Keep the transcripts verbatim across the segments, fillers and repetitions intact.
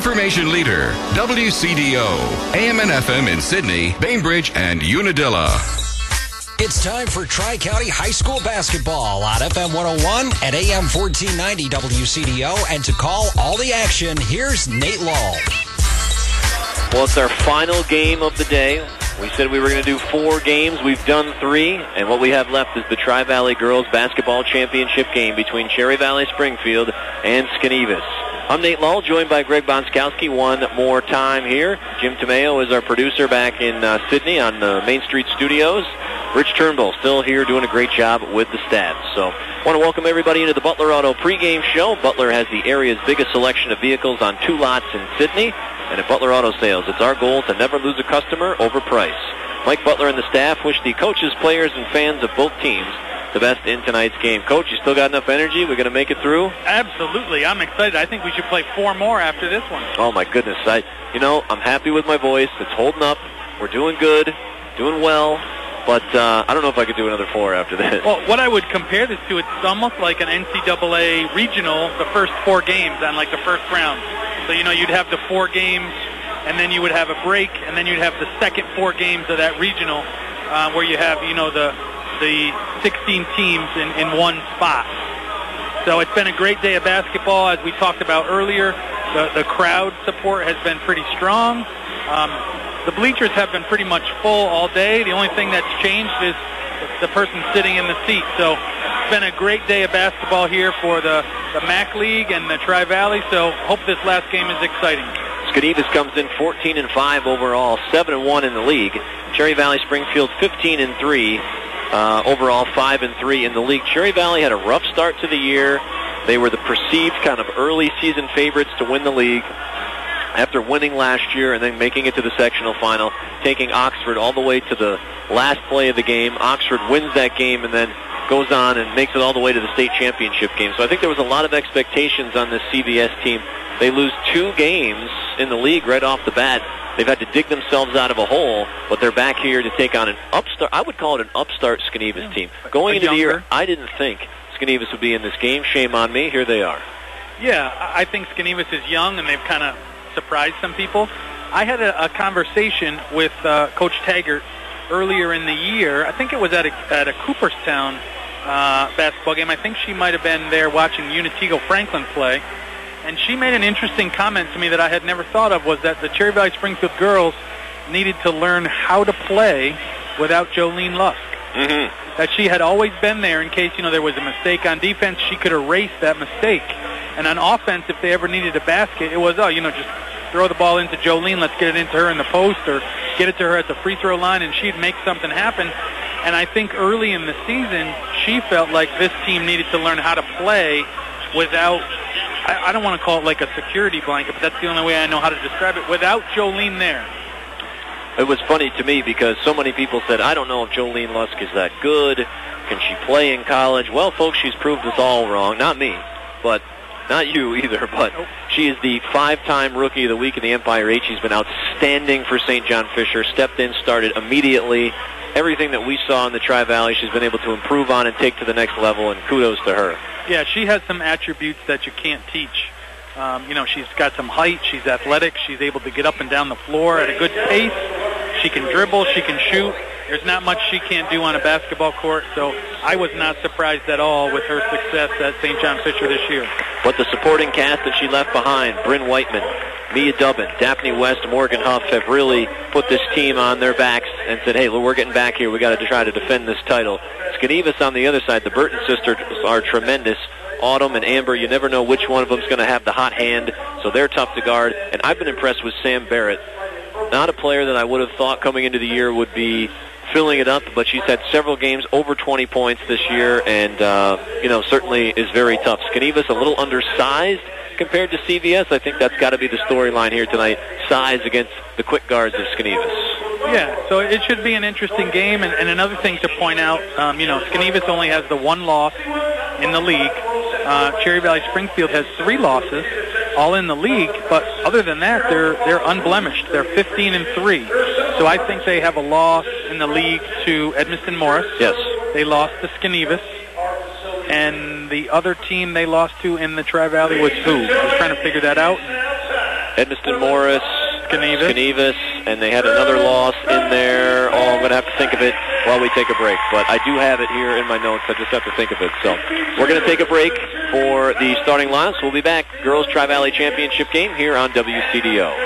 information leader, W C D O, A M and F M in Sydney, Bainbridge, and Unadilla. It's time for Tri-County High School basketball on F M one oh one and A M fourteen ninety W C D O. And to call all the action, here's Nate Law. Well, it's our final game of the day. We said we were going to do four games. We've done three, and what we have left is the Tri-Valley Girls Basketball Championship game between Cherry Valley Springfield and Skanevis. I'm Nate Lull, joined by Greg Bonskowski one more time here. Jim Tomeo is our producer back in uh, Sydney on the Main Street Studios. Rich Turnbull still here doing a great job with the stats. So I want to welcome everybody into the Butler Auto pregame show. Butler has the area's biggest selection of vehicles on two lots in Sydney. And at Butler Auto Sales, it's our goal to never lose a customer over price. Mike Butler and the staff wish the coaches, players, and fans of both teams the best in tonight's game. Coach, you still got enough energy? We're going to make it through? Absolutely. I'm excited. I think we should play four more after this one. Oh, my goodness. I, you know, I'm happy with my voice. It's holding up. We're doing good, doing well. But uh, I don't know if I could do another four after this. Well, what I would compare this to, it's almost like an N C double A regional, the first four games on like the first round. So, you know, you'd have the four games, and then you would have a break, and then you'd have the second four games of that regional uh, where you have, you know, the the sixteen teams in, in one spot. So it's been a great day of basketball. As we talked about earlier, the, the crowd support has been pretty strong. Um, the bleachers have been pretty much full all day. The only thing that's changed is the person sitting in the seat. So it's been a great day of basketball here for the, the M A C League and the Tri-Valley. So hope this last game is exciting. Skanevis comes in fourteen and five overall, seven and one in the league. Cherry Valley Springfield fifteen and three. Uh, overall, five and three in the league. Cherry Valley had a rough start to the year. They were the perceived kind of early season favorites to win the league after winning last year and then making it to the sectional final, taking Oxford all the way to the last play of the game. Oxford wins that game and then goes on and makes it all the way to the state championship game. So I think there was a lot of expectations on this C V S team. They lose two games in the league right off the bat. They've had to dig themselves out of a hole, but they're back here to take on an upstart. I would call it an upstart Skanevis yeah. team. Going into the year, I didn't think Skanevis would be in this game. Shame on me. Here they are. Yeah, I think Skanevis is young, and they've kind of surprised some people. I had a, a conversation with uh, Coach Taggart earlier in the year. I think it was at a, at a Cooperstown uh, basketball game. I think she might have been there watching Unitego Franklin play. And she made an interesting comment to me that I had never thought of, was that the Cherry Valley Springfield girls needed to learn how to play without Jolene Lusk. Mm-hmm. That she had always been there in case, you know, there was a mistake on defense, she could erase that mistake. And on offense, if they ever needed a basket, it was, oh, you know, just throw the ball into Jolene, let's get it into her in the post, or get it to her at the free throw line, and she'd make something happen. And I think early in the season, she felt like this team needed to learn how to play without, I don't want to call it like a security blanket, but that's the only way I know how to describe it, without Jolene there. It was funny to me because so many people said, I don't know if Jolene Lusk is that good. Can she play in college? Well, folks, she's proved us all wrong. Not me, but not you either. But nope. She is the five-time Rookie of the Week in the Empire eight. She's been outstanding for Saint John Fisher. Stepped in, started immediately. Everything that we saw in the Tri-Valley, she's been able to improve on and take to the next level, and kudos to her. Yeah, she has some attributes that you can't teach. Um, you know, she's got some height. She's athletic. She's able to get up and down the floor at a good pace. She can dribble. She can shoot. There's not much she can't do on a basketball court, so I was not surprised at all with her success at Saint John Fisher this year. But the supporting cast that she left behind, Bryn Whiteman, Mia Dubbin, Daphne West, Morgan Huff, have really put this team on their backs and said, hey, we're getting back here. We've got to try to defend this title. Skanevis on the other side, the Burton sisters are tremendous. Autumn and Amber, you never know which one of them is going to have the hot hand, so they're tough to guard. And I've been impressed with Sam Barrett. Not a player that I would have thought coming into the year would be filling it up, but she's had several games over twenty points this year, and, uh, you know, certainly is very tough. Skanevis a little undersized compared to C V S. I think that's got to be the storyline here tonight, size against the quick guards of Skanevis. Yeah, so it should be an interesting game. And, and another thing to point out, um, you know, Skanevis only has the one loss in the league. Uh, Cherry Valley Springfield has three losses, all in the league. But other than that, they're they're unblemished. They're fifteen and three. So I think they have a loss in the league to Edmiston Morris. Yes. They lost to Skanevis. And the other team they lost to in the Tri-Valley was who? I was trying to figure that out. Edmiston Morris, Skenevis. Skenevis, and they had another loss in there. Oh, I'm going to have to think of it while we take a break. But I do have it here in my notes. I just have to think of it. So we're going to take a break for the starting lineups. We'll be back. Girls Tri-Valley Championship game here on W C D O.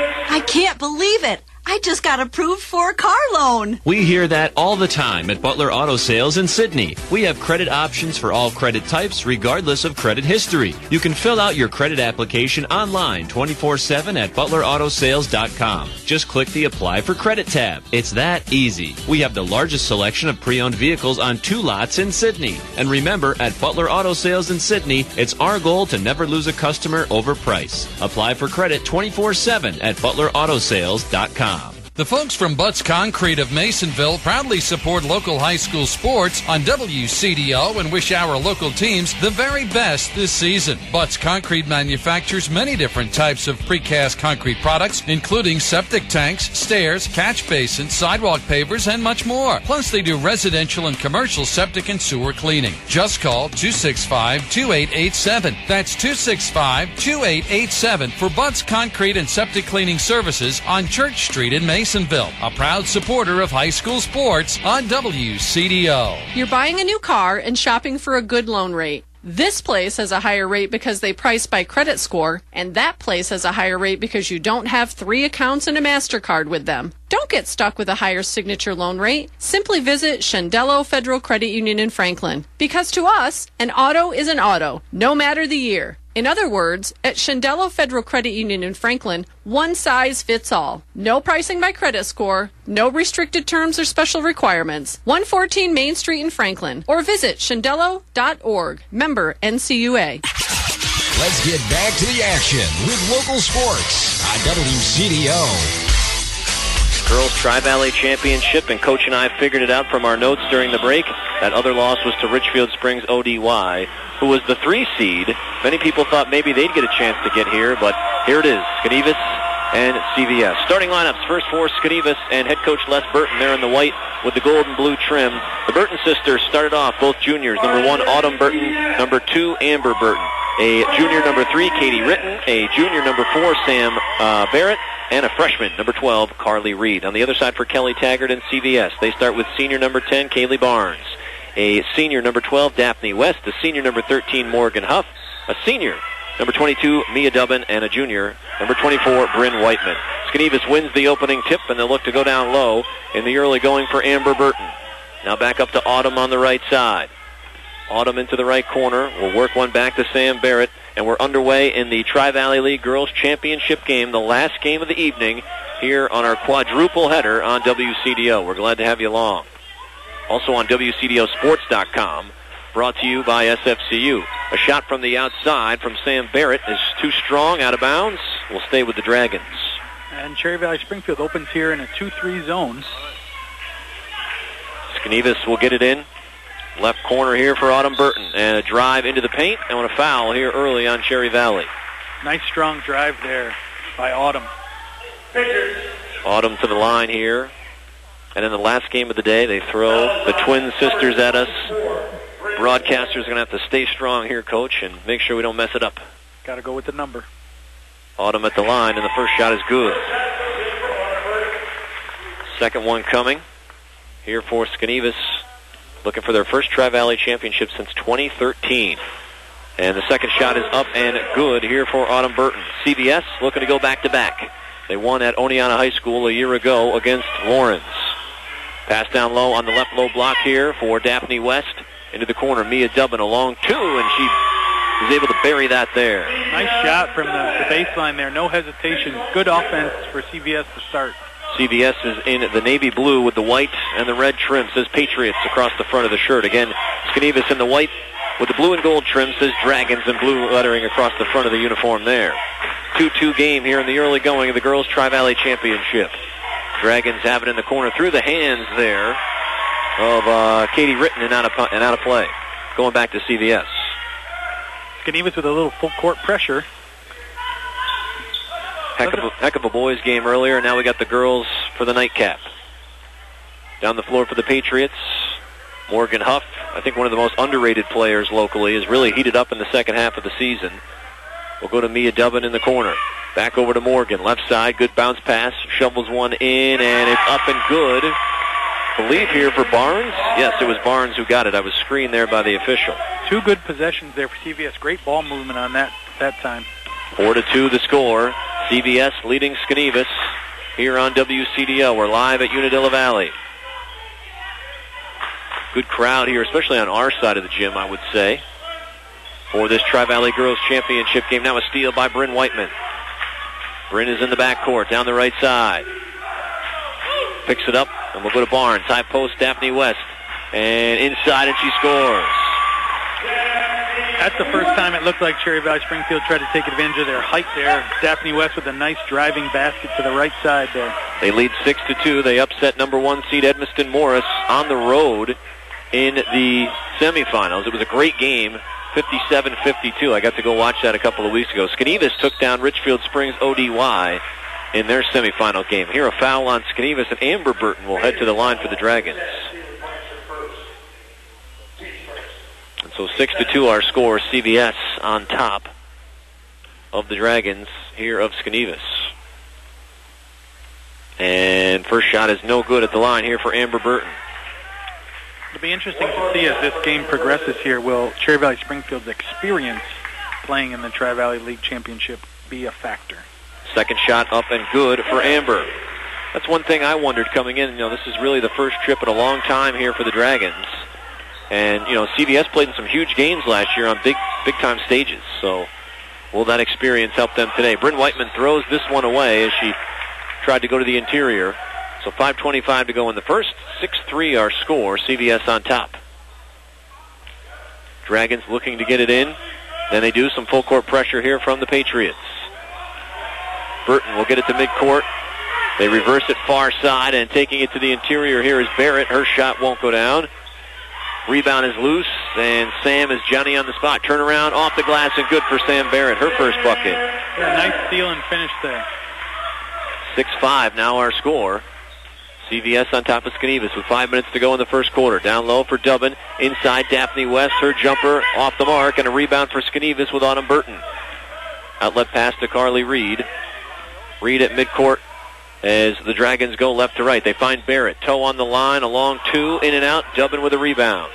I can't believe it. I just got approved for a car loan. We hear that all the time at Butler Auto Sales in Sydney. We have credit options for all credit types, regardless of credit history. You can fill out your credit application online twenty-four seven at butler auto sales dot com. Just click the Apply for Credit tab. It's that easy. We have the largest selection of pre-owned vehicles on two lots in Sydney. And remember, at Butler Auto Sales in Sydney, it's our goal to never lose a customer over price. Apply for credit twenty-four seven at butler auto sales dot com. The folks from Butts Concrete of Masonville proudly support local high school sports on W C D O and wish our local teams the very best this season. Butts Concrete manufactures many different types of precast concrete products, including septic tanks, stairs, catch basins, sidewalk pavers, and much more. Plus, they do residential and commercial septic and sewer cleaning. Just call two six five, two eight eight seven. That's two six five, two eight eight seven for Butts Concrete and Septic Cleaning Services on Church Street in Masonville. A proud supporter of high school sports on W C D O. You're buying a new car and shopping for a good loan rate. This place has a higher rate because they price by credit score, and that place has a higher rate because you don't have three accounts and a MasterCard with them. Don't get stuck with a higher signature loan rate. Simply visit Shandello Federal Credit Union in Franklin. Because to us, an auto is an auto, no matter the year. In other words, at Shandello Federal Credit Union in Franklin, one size fits all. No pricing by credit score, no restricted terms or special requirements. one fourteen Main Street in Franklin, or visit shandello dot org. Member N C U A. Let's get back to the action with local sports on W C D O. Girls Tri-Valley Championship, and Coach and I figured it out from our notes during the break. That other loss was to Richfield Springs O D Y, who was the three seed. Many people thought maybe they'd get a chance to get here, but here it is, Skenevis and C V S. Starting lineups, first for Skenevis and head coach Les Burton. They're in the white with the gold and blue trim. The Burton sisters started off, both juniors. Number one, Autumn Burton. Number two, Amber Burton. A junior, number three, Katie Ritten. A junior, number four, Sam uh, Barrett. And a freshman, number twelve, Carly Reed. On the other side for Kelly Taggart and C V S, they start with senior number ten, Kaylee Barnes. A senior number twelve, Daphne West. A senior number thirteen, Morgan Huff. A senior number twenty-two, Mia Dubbin. And a junior, number twenty-four, Bryn Whiteman. Skenevis wins the opening tip, and they'll look to go down low in the early going for Amber Burton. Now back up to Autumn on the right side. Autumn into the right corner. We'll work one back to Sam Barrett. And we're underway in the Tri-Valley League Girls Championship game, the last game of the evening, here on our quadruple header on W C D O. We're glad to have you along. Also on W C D O sports dot com, brought to you by S F C U. A shot from the outside from Sam Barrett is too strong, out of bounds. We'll stay with the Dragons. And Cherry Valley Springfield opens here in a two three zone. Skenevis will get it in. Left corner here for Autumn Burton. And a drive into the paint. And a foul here early on Cherry Valley. Nice strong drive there by Autumn. Autumn to the line here. And in the last game of the day, they throw the twin sisters at us. Broadcasters are going to have to stay strong here, Coach, and make sure we don't mess it up. Got to go with the number. Autumn at the line, and the first shot is good. Second one coming here for Skenevis, looking for their first Tri-Valley Championship since twenty thirteen. And the second shot is up and good here for Autumn Burton. C V S looking to go back-to-back. They won at Oneonta High School a year ago against Lawrence. Pass down low on the left low block here for Daphne West. Into the corner, Mia Dubbin, a long two, and she is able to bury that there. Nice shot from the, the baseline there. No hesitation. Good offense for C V S to start. C V S is in the navy blue with the white and the red trim. Says Patriots across the front of the shirt. Again, Skenevis in the white with the blue and gold trim. Says Dragons and blue lettering across the front of the uniform there. two two game here in the early going of the Girls Tri-Valley Championship. Dragons have it in the corner through the hands there of uh, Katie Ritten and out of, and out of play. Going back to C V S. Skenevis with a little full court pressure. Heck of, a, heck of a boys game earlier. Now we got the girls for the nightcap. Down the floor for the Patriots, Morgan Huff, I think one of the most underrated players locally, has really heated up in the second half of the season. We'll go to Mia Dubbin in the corner. Back over to Morgan. Left side, good bounce pass. Shovels one in, and it's up and good. I believe here for Barnes. Yes, it was Barnes who got it. I was screened there by the official. Two good possessions there for C V S. Great ball movement on that that time. Four to two the score. C V S leading Schenevus here on W C D O. We're live at Unadilla Valley. Good crowd here, especially on our side of the gym, I would say, for this Tri-Valley Girls Championship game. Now a steal by Bryn Whiteman. Bryn is in the backcourt, down the right side. Picks it up, and we'll go to Barnes. High post, Daphne West. And inside, and she scores. That's the first time it looked like Cherry Valley Springfield tried to take advantage of their height there. Daphne West with a nice driving basket to the right side there. They lead six to two. They upset number one seed Edmiston Morris on the road in the semifinals. It was a great game, fifty-seven fifty-two. I got to go watch that a couple of weeks ago. Schenevus took down Richfield Springs O D Y in their semifinal game. Here a foul on Schenevus, and Amber Burton will head to the line for the Dragons. And so six to two our score. C V S on top of the Dragons here of Schenevus. And first shot is no good at the line here for Amber Burton. It'll be interesting to see as this game progresses here. Will Cherry Valley Springfield's experience playing in the Tri-Valley League Championship be a factor? Second shot up and good for Amber. That's one thing I wondered coming in. You know, this is really the first trip in a long time here for the Dragons. And, you know, C V S played in some huge games last year on big, big-time stages. So will that experience help them today? Bryn Whiteman throws this one away as she tried to go to the interior. So five twenty-five to go in the first. six three our score. C V S on top. Dragons looking to get it in. Then they do some full-court pressure here from the Patriots. Burton will get it to midcourt. They reverse it far side, and taking it to the interior here is Barrett. Her shot won't go down. Rebound is loose, and Sam is Johnny on the spot. Turnaround off the glass, and good for Sam Barrett. Her first bucket. Yeah, nice steal and finish there. six five now our score. C V S on top of Schenevus with five minutes to go in the first quarter. Down low for Dubbin. Inside Daphne West. Her jumper off the mark, and a rebound for Schenevus with Autumn Burton. Outlet pass to Carly Reed. Reed at midcourt as the Dragons go left to right. They find Barrett. Toe on the line, a long two, in and out. Dubbin with a rebound.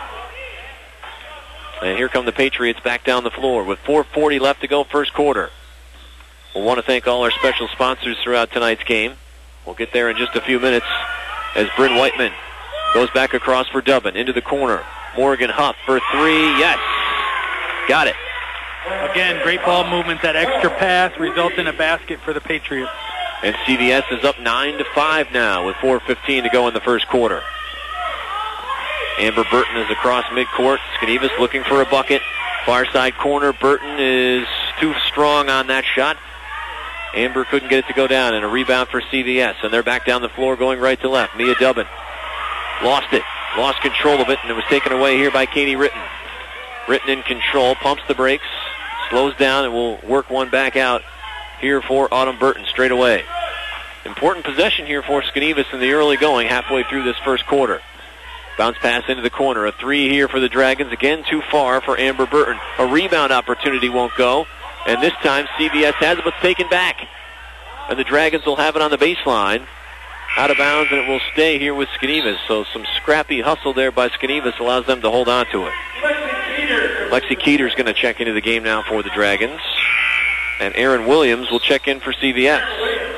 And here come the Patriots back down the floor with four forty left to go first quarter. We'll want to thank all our special sponsors throughout tonight's game. We'll get there in just a few minutes as Bryn Whiteman goes back across for Dubbin. Into the corner. Morgan Huff for three. Yes. Got it. Again, great ball movement. That extra pass results in a basket for the Patriots. And C V S is up nine to five now with four fifteen to go in the first quarter. Amber Burton is across midcourt. Schenevus looking for a bucket. Far side corner. Burton is too strong on that shot. Amber couldn't get it to go down, and a rebound for C V S. And they're back down the floor going right to left. Mia Dubbin lost it. Lost control of it, and it was taken away here by Katie Ritten. Ritten in control. Pumps the brakes. Slows down, and will work one back out here for Autumn Burton straight away. Important possession here for Schenevus in the early going halfway through this first quarter. Bounce pass into the corner. A three here for the Dragons. Again, too far for Amber Burton. A rebound opportunity won't go. And this time C V S has it, but taken back. And the Dragons will have it on the baseline. Out of bounds, and it will stay here with Schenevus. So some scrappy hustle there by Schenevus allows them to hold on to it. Lexi Keeter's going to check into the game now for the Dragons. And Aaron Williams will check in for C V S.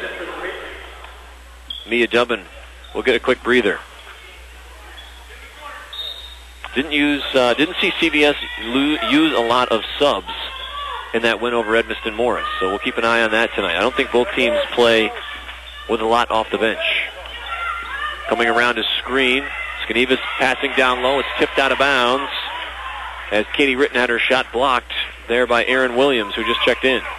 Mia Dubbin will get a quick breather. Didn't use, uh, didn't see C V S lo- use a lot of subs in that win over Edmiston Morris. So we'll keep an eye on that tonight. I don't think both teams play with a lot off the bench. Coming around to screen. Schenevus passing down low. It's tipped out of bounds as Katie Ritten had her shot blocked there by Aaron Williams, who just checked in.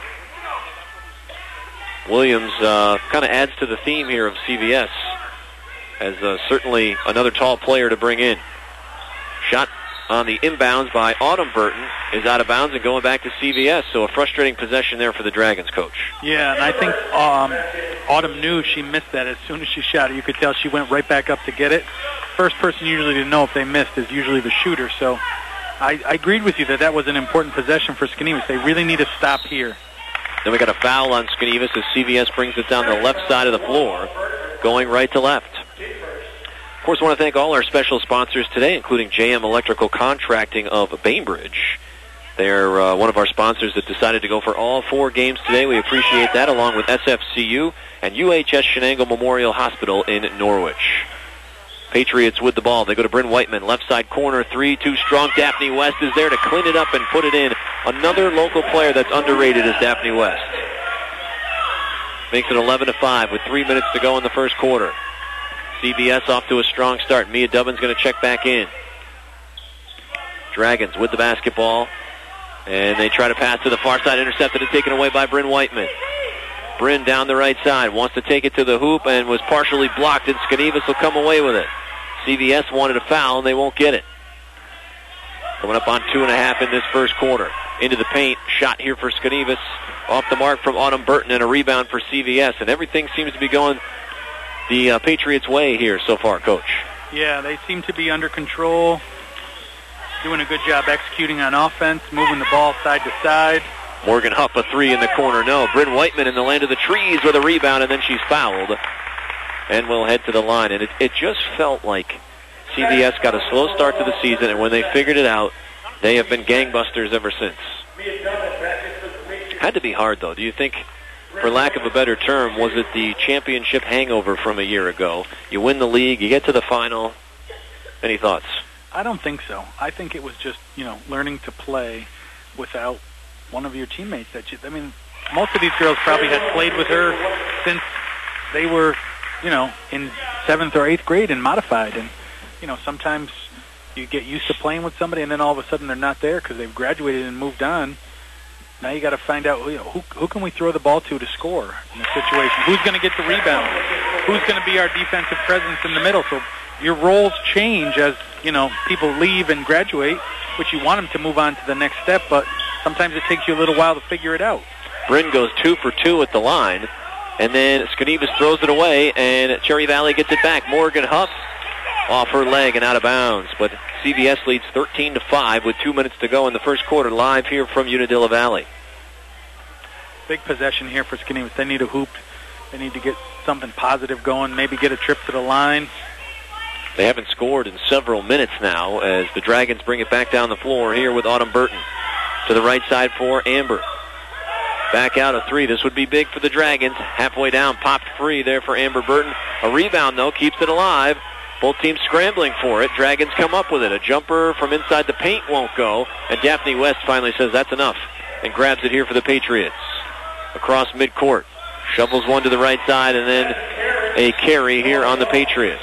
Williams uh, kind of adds to the theme here of C V S as uh, certainly another tall player to bring in. Shot on the inbounds by Autumn Burton is out of bounds and going back to C V S. So a frustrating possession there for the Dragons, Coach. Yeah, and I think um, Autumn knew she missed that as soon as she shot it. You could tell she went right back up to get it. First person usually to know if they missed is usually the shooter. So I, I agreed with you that that was an important possession for Schenevus. They really need to stop here. Then we got a foul on Skenevis as C V S brings it down the left side of the floor, going right to left. Of course, I want to thank all our special sponsors today, including J M Electrical Contracting of Bainbridge. They're uh, one of our sponsors that decided to go for all four games today. We appreciate that, along with S F C U and U H S Shenango Memorial Hospital in Norwich. Patriots with the ball. They go to Bryn Whiteman, left side corner, three, too strong. Daphne West is there to clean it up and put it in. Another local player that's underrated is Daphne West. Makes it eleven to five with three minutes to go in the first quarter. C B S off to a strong start. Mia Dubbin's going to check back in. Dragons with the basketball. And they try to pass to the far side, intercepted and taken away by Bryn Whiteman. Bryn down the right side, wants to take it to the hoop and was partially blocked, and Skenevis will come away with it. C V S wanted a foul, and they won't get it. Coming up on two and a half in this first quarter. Into the paint, shot here for Skenevis. Off the mark from Autumn Burton, and a rebound for C V S. And everything seems to be going the uh, Patriots' way here so far, Coach. Yeah, they seem to be under control, doing a good job executing on offense, moving the ball side to side. Morgan Huff, a three in the corner. No, Bryn Whiteman in the land of the trees with a rebound, and then she's fouled. And will head to the line. And it, it just felt like C V S got a slow start to the season, and when they figured it out, they have been gangbusters ever since. Had to be hard, though. Do you think, for lack of a better term, was it the championship hangover from a year ago? You win the league, you get to the final. Any thoughts? I don't think so. I think it was just, you know, learning to play without one of your teammates. That you, I mean, most of these girls probably had played with her since they were, you know, in seventh or eighth grade and modified. And, you know, sometimes you get used to playing with somebody, and then all of a sudden they're not there because they've graduated and moved on. Now you got to find out, you know, who who can we throw the ball to to score in a situation? Who's going to get the rebound? Who's going to be our defensive presence in the middle? So your roles change as, you know, people leave and graduate, which you want them to move on to the next step, but sometimes it takes you a little while to figure it out. Bryn goes two for two at the line, and then Skenevis throws it away, and Cherry Valley gets it back. Morgan Huff off her leg and out of bounds, but C V S leads thirteen to five with two minutes to go in the first quarter, live here from Unadilla Valley. Big possession here for Skenevis. They need a hoop. They need to get something positive going, maybe get a trip to the line. They haven't scored in several minutes now as the Dragons bring it back down the floor here with Autumn Burton. To the right side for Amber. Back out a three. This would be big for the Dragons. Halfway down, popped free there for Amber Burton. A rebound, though, keeps it alive. Both teams scrambling for it. Dragons come up with it. A jumper from inside the paint won't go. And Daphne West finally says that's enough and grabs it here for the Patriots. Across midcourt. Shovels one to the right side, and then a carry here on the Patriots.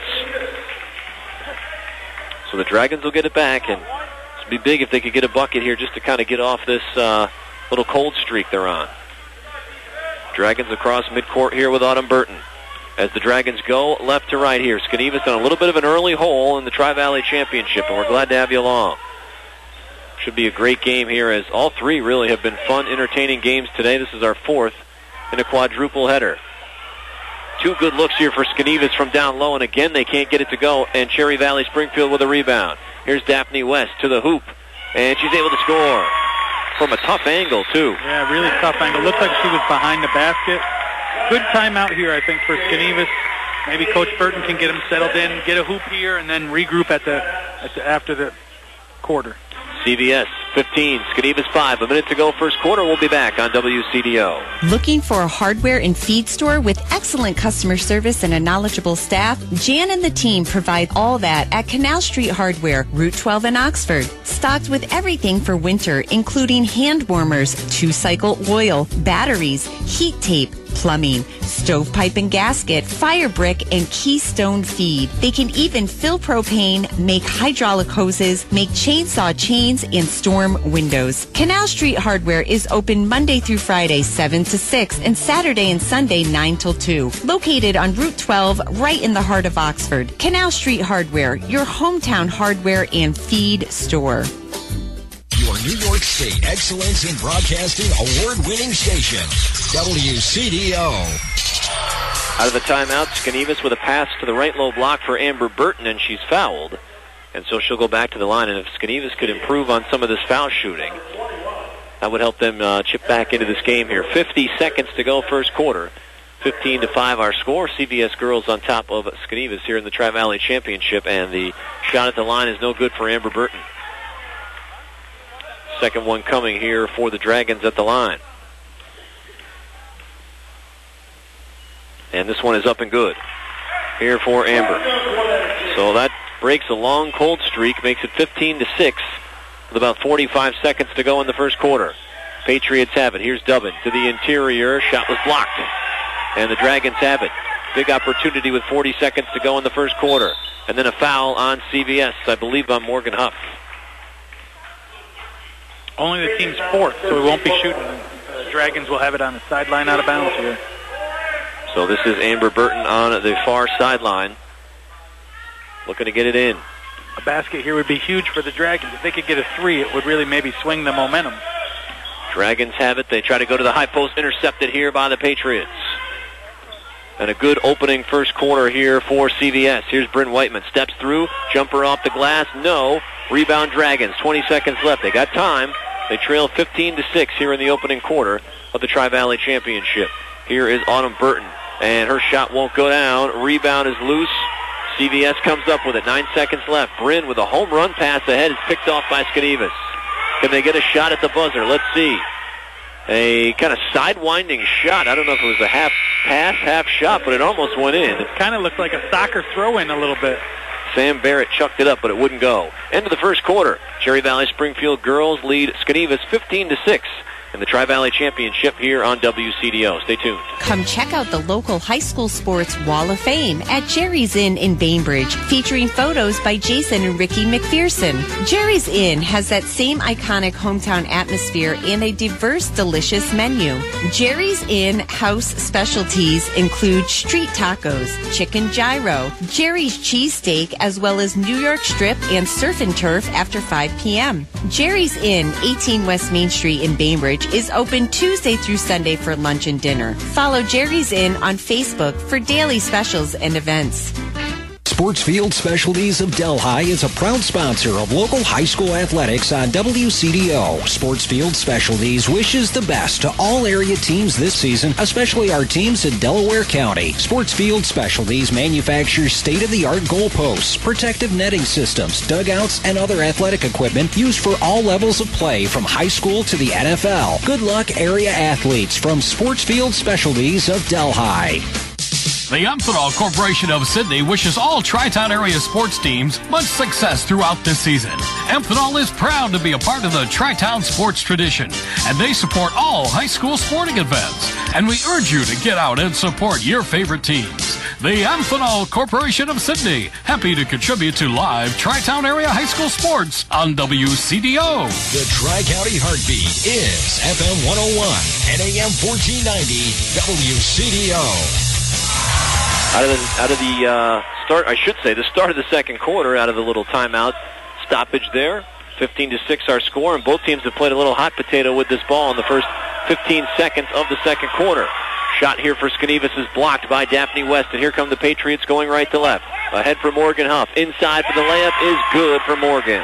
So the Dragons will get it back, and it'd be big if they could get a bucket here just to kind of get off this uh, little cold streak they're on. Dragons across midcourt here with Autumn Burton. As the Dragons go left to right here. Skenevis on a little bit of an early hole in the Tri-Valley Championship, and we're glad to have you along. Should be a great game here, as all three really have been fun, entertaining games today. This is our fourth in a quadruple header. Two good looks here for Skenevis from down low, and again they can't get it to go, and Cherry Valley Springfield with a rebound. Here's Daphne West to the hoop, and she's able to score from a tough angle, too. Yeah, really tough angle. Looked like she was behind the basket. Good timeout here, I think, for Skenevis. Maybe Coach Burton can get him settled in, get a hoop here, and then regroup at the, at the after the quarter. C V S fifteen, Skenevis five. A minute to go first quarter. We'll be back on W C D O. Looking for a hardware and feed store with excellent customer service and a knowledgeable staff? Jan and the team provide all that at Canal Street Hardware, Route twelve in Oxford. Stocked with everything for winter, including hand warmers, two-cycle oil, batteries, heat tape, plumbing, stovepipe and gasket, fire brick, and Keystone feed. They can even fill propane, make hydraulic hoses, make chainsaw chains, and storm windows. Canal Street Hardware is open Monday through Friday, seven to six, and Saturday and Sunday, nine till two. Located on Route twelve, right in the heart of Oxford. Canal Street Hardware, your hometown hardware and feed store. Your New York State Excellence in Broadcasting award-winning station, W C D O. Out of the timeout, Skenevis with a pass to the right low block for Amber Burton, and she's fouled. And so she'll go back to the line, and if Skenevis could improve on some of this foul shooting, That would help them uh, chip back into this game here. fifty seconds to go, first quarter. fifteen to five our score. C V S girls on top of Skenevas here in the Tri-Valley Championship, and the shot at the line is no good for Amber Burton. Second one coming here for the Dragons at the line. And this one is up and good here for Amber. So that breaks a long cold streak, makes it fifteen to six with about forty-five seconds to go in the first quarter. Patriots have it. Here's Dubbin to the interior. Shot was blocked. And the Dragons have it. Big opportunity with forty seconds to go in the first quarter. And then a foul on C V S, I believe on Morgan Huff. Only the team's fourth, so we won't be shooting. The Dragons will have it on the sideline out of bounds here. So this is Amber Burton on the far sideline, looking to get it in. A basket here would be huge for the Dragons. If they could get a three, it would really maybe swing the momentum. Dragons have it. They try to go to the high post, intercepted here by the Patriots. And a good opening first quarter here for C V S. Here's Bryn Whiteman. Steps through. Jumper off the glass. No. Rebound Dragons. twenty seconds left. They got time. They trail fifteen to six here in the opening quarter of the Tri-Valley Championship. Here is Autumn Burton. And her shot won't go down. Rebound is loose. C V S comes up with it. Nine seconds left. Bryn with a home run pass ahead is picked off by Skenevas. Can they get a shot at the buzzer? Let's see. A kind of sidewinding shot. I don't know if it was a half pass, half shot, but it almost went in. It kind of looked like a soccer throw-in a little bit. Sam Barrett chucked it up, but it wouldn't go. End of the first quarter. Cherry Valley Springfield girls lead Skenevas fifteen to six in the Tri-Valley Championship here on W C D O. Stay tuned. Come check out the local high school sports Wall of Fame at Jerry's Inn in Bainbridge, featuring photos by Jason and Ricky McPherson. Jerry's Inn has that same iconic hometown atmosphere and a diverse, delicious menu. Jerry's Inn house specialties include street tacos, chicken gyro, Jerry's cheesesteak, as well as New York strip and surf and turf after five p.m. Jerry's Inn, eighteen West Main Street in Bainbridge, is open Tuesday through Sunday for lunch and dinner. Follow Jerry's Inn on Facebook for daily specials and events. Sportsfield Specialties of Delhi is a proud sponsor of local high school athletics on W C D O. Sportsfield Specialties wishes the best to all area teams this season, especially our teams in Delaware County. Sportsfield Specialties manufactures state-of-the-art goalposts, protective netting systems, dugouts, and other athletic equipment used for all levels of play from high school to the N F L. Good luck, area athletes, from Sportsfield Specialties of Delhi. The Amphenol Corporation of Sydney wishes all Tri-Town area sports teams much success throughout this season. Amphenol is proud to be a part of the Tri-Town sports tradition, and they support all high school sporting events. And we urge you to get out and support your favorite teams. The Amphenol Corporation of Sydney, happy to contribute to live Tri-Town area high school sports on W C D O. The Tri-County Heartbeat is F M one oh one and A M fourteen ninety W C D O. Out of the, out of the uh, start, I should say, the start of the second quarter, out of the little timeout stoppage there. fifteen to six our score, and both teams have played a little hot potato with this ball in the first fifteen seconds of the second quarter. Shot here for Skenevas is blocked by Daphne West, and here come the Patriots going right to left. Ahead for Morgan Huff. Inside for the layup is good for Morgan.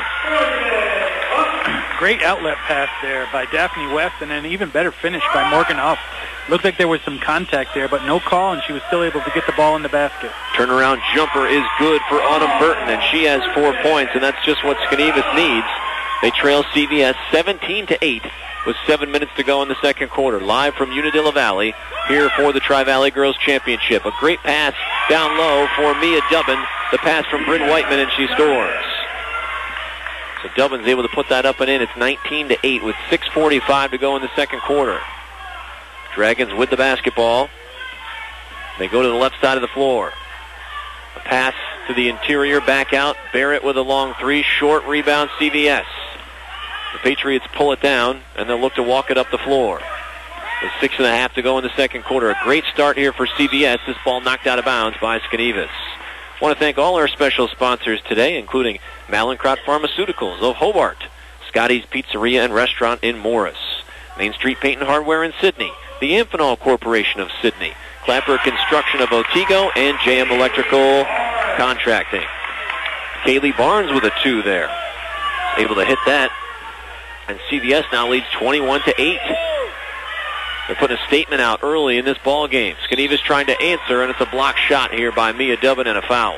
Great outlet pass there by Daphne West, and an even better finish by Morgan Huff. Looked like there was some contact there, but no call, and she was still able to get the ball in the basket. Turnaround jumper is good for Autumn Burton, and she has four points, and that's just what Skenevas needs. They trail C V S seventeen to eight with seven minutes to go in the second quarter. Live from Unadilla Valley here for the Tri-Valley Girls Championship. A great pass down low for Mia Dubbin. The pass from Bryn Whiteman, and she scores. So Dubbin's able to put that up and in. It's nineteen to eight with six forty-five to go in the second quarter. Dragons with the basketball. They go to the left side of the floor. A pass to the interior, back out. Barrett with a long three. Short rebound, C V S. The Patriots pull it down, and they'll look to walk it up the floor. With six and a half to go in the second quarter. A great start here for C V S. This ball knocked out of bounds by Skenevas. I want to thank all our special sponsors today, including Mallinckrodt Pharmaceuticals of Hobart, Scotty's Pizzeria and Restaurant in Morris, Main Street Paint and Hardware in Sydney, the Amphenol Corporation of Sydney, Clapper Construction of Otsego, and J M Electrical Contracting. Kaylee Barnes with a two there. Able to hit that And C V S now leads twenty-one to eight. They're putting a statement out early in this ball game. Skenevis trying to answer, and it's a block shot here by Mia Dubbin and a foul.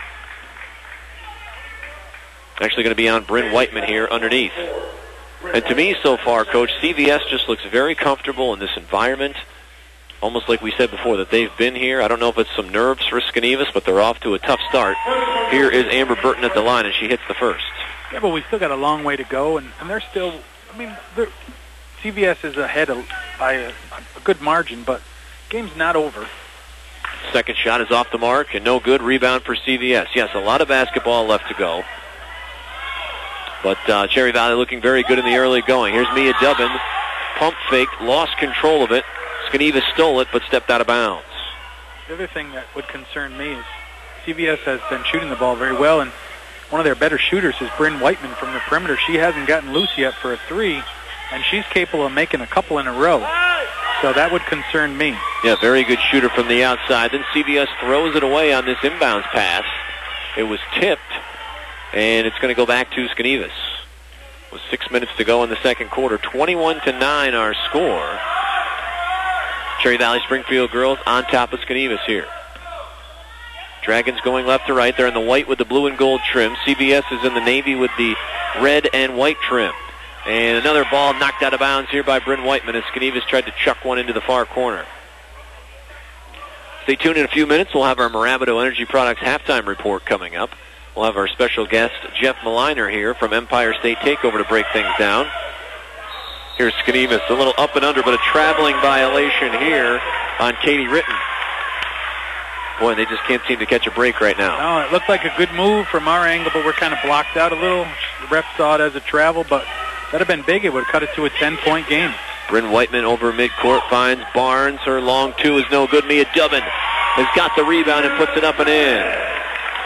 Actually going to be on Bryn Whiteman here underneath. And to me so far, Coach, C V S just looks very comfortable in this environment. Almost like we said before that they've been here. I don't know if it's some nerves for Skenevis, but they're off to a tough start. Here is Amber Burton at the line, and she hits the first. Yeah, but we still got a long way to go, and, and they're still, I mean, they're, C V S is ahead of, by a, a good margin, but game's not over. Second shot is off the mark, and no good. Rebound for C V S. Yes, a lot of basketball left to go. But uh, Cherry Valley looking very good in the early going. Here's Mia Dubbin. Pump fake, lost control of it. Skenevis stole it, but stepped out of bounds. The other thing that would concern me is C V S has been shooting the ball very well, and one of their better shooters is Bryn Whiteman from the perimeter. She hasn't gotten loose yet for a three, and she's capable of making a couple in a row. So that would concern me. Yeah, very good shooter from the outside. Then C V S throws it away on this inbounds pass. It was tipped, and it's going to go back to Skenevis. With six minutes to go in the second quarter. twenty-one to nine our score. Cherry Valley Springfield girls on top of Skenevis here. Dragons going left to right. They're in the white with the blue and gold trim. C V S is in the navy with the red and white trim. And another ball knocked out of bounds here by Bryn Whiteman as Skenevis tried to chuck one into the far corner. Stay tuned in a few minutes. We'll have our Mirabito Energy Products halftime report coming up. We'll have our special guest, Jeff Maliner, here from Empire State Takeover to break things down. Here's Skenevis, a little up and under, but a traveling violation here on Katie Ritten. Boy, they just can't seem to catch a break right now. No, it looked like a good move from our angle, but we're kind of blocked out a little. The ref saw it as a travel, but that'd have been big. It would have cut it to a ten-point game. Bryn Whiteman over midcourt finds Barnes. Her long two is no good. Mia Dubbin has got the rebound and puts it up and in.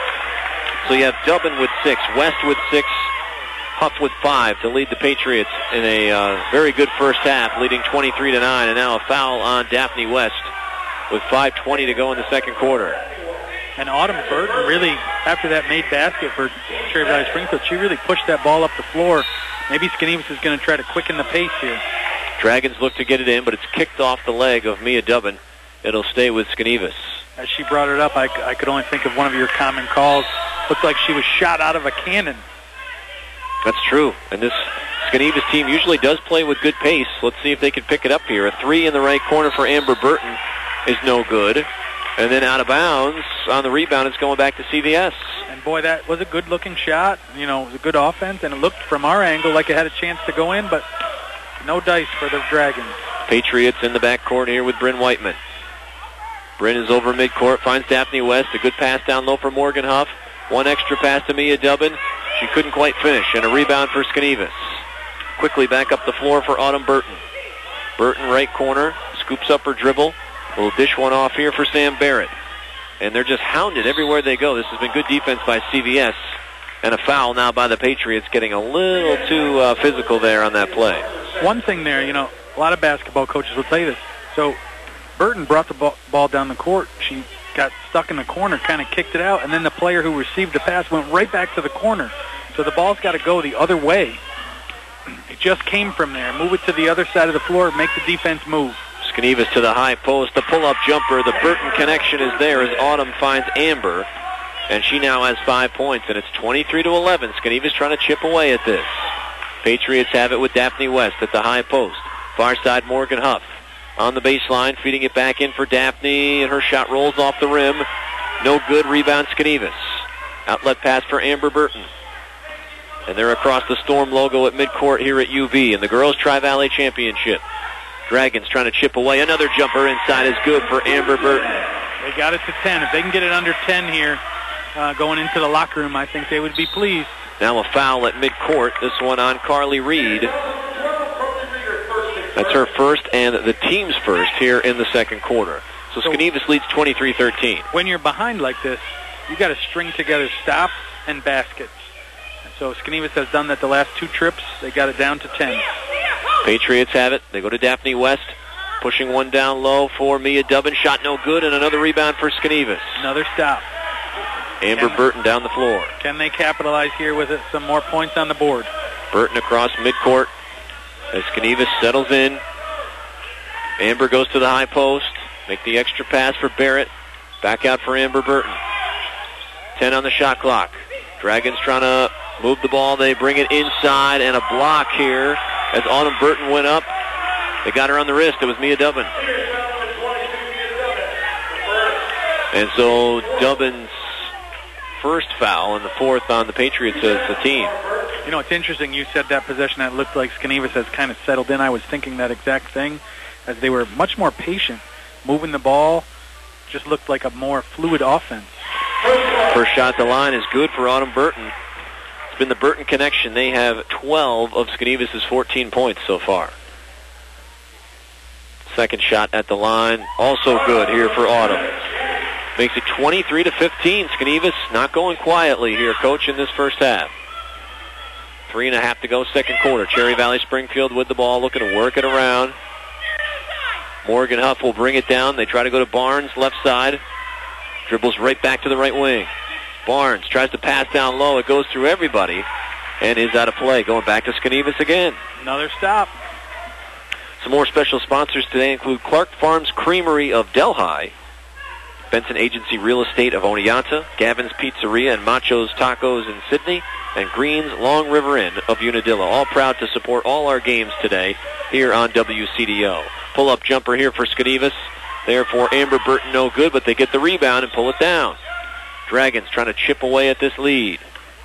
So you have Dubbin with six, West with six, Huff with five to lead the Patriots in a uh, very good first half, leading twenty-three to nine. And now a foul on Daphne West with five twenty to go in the second quarter. And Autumn Burton really, after that made basket for Cherry Valley Springfield, she really pushed that ball up the floor. Maybe Skenevis is going to try to quicken the pace here. Dragons look to get it in, but it's kicked off the leg of Mia Dubbin. It'll stay with Skenevis. As she brought it up, I, I could only think of one of your common calls. Looked like she was shot out of a cannon. That's true. And this Skenevis team usually does play with good pace. Let's see if they can pick it up here. A three in the right corner for Amber Burton is no good. And then out of bounds on the rebound, it's going back to C V S. And boy, that was a good-looking shot. You know, it was a good offense, and it looked from our angle like it had a chance to go in, but no dice for the Dragons. Patriots in the backcourt here with Bryn Whiteman. Bryn is over midcourt, finds Daphne West. A good pass down low for Morgan Huff. One extra pass to Mia Dubbin. She couldn't quite finish, and a rebound for Skenevis. Quickly back up the floor for Autumn Burton. Burton right corner, scoops up her dribble. Will dish one off here for Sam Barrett. And they're just hounded everywhere they go. This has been good defense by C V S. And a foul now by the Patriots, getting a little too uh, physical there on that play. One thing there, you know, a lot of basketball coaches will tell you this. So Burton brought the ball down the court. She got stuck in the corner, kind of kicked it out, and then the player who received the pass went right back to the corner. So the ball's got to go the other way. It just came from there. Move it to the other side of the floor, make the defense move. Skenevis to the high post, the pull-up jumper. The Burton connection is there as Autumn finds Amber, and she now has five points, and it's twenty-three to eleven. Skenevis trying to chip away at this. Patriots have it with Daphne West at the high post. Far side, Morgan Huff on the baseline, feeding it back in for Daphne, and her shot rolls off the rim. No good. Rebound, Skenevis. Outlet pass for Amber Burton. And they're across the Storm logo at midcourt here at U V in the Girls Tri-Valley Championship. Dragons trying to chip away. Another jumper inside is good for Amber Burton. They got it to ten. If they can get it under ten here uh, going into the locker room, I think they would be pleased. Now a foul at midcourt. This one on Carly Reed. That's her first and the team's first here in the second quarter. So, so Skenevis leads twenty-three thirteen. When you're behind like this, you got to string together stops and baskets. And so Skenevis has done that the last two trips. They got it down to ten. Patriots have it. They go to Daphne West, pushing one down low for Mia Dubbin. Shot no good, and another rebound for Skenevis. Another stop. Amber can Burton down the floor. Can they capitalize here with it? Some more points on the board? Burton across midcourt as Skenevus settles in. Amber goes to the high post. Make the extra pass for Barrett. Back out for Amber Burton. ten on the shot clock. Dragons trying to move the ball. They bring it inside, and a block here as Autumn Burton went up. They got her on the wrist. It was Mia Dubbin. And so Dubbin's first foul and the fourth on the Patriots as a team. You know, it's interesting you said that possession that looked like Skenevus has kind of settled in. I was thinking that exact thing, as they were much more patient. Moving the ball just looked like a more fluid offense. First shot at the line is good for Autumn Burton. It's been the Burton connection. They have twelve of Skenevus' fourteen points so far. Second shot at the line, also good here for Autumn. Makes it twenty-three to fifteen. Skenevus not going quietly here, coach, in this first half. Three and a half to go, second quarter. Cherry Valley Springfield with the ball, looking to work it around. Morgan Huff will bring it down. They try to go to Barnes, left side. Dribbles right back to the right wing. Barnes tries to pass down low. It goes through everybody and is out of play. Going back to Skenevus again. Another stop. Some more special sponsors today include Clark Farms Creamery of Delhi, Benson Agency Real Estate of Oneonta, Gavin's Pizzeria and Macho's Tacos in Sydney, and Green's Long River Inn of Unadilla. All proud to support all our games today here on W C D O. Pull-up jumper here for Skenevus. Therefore, Amber Burton no good, but they get the rebound and pull it down. Dragons trying to chip away at this lead.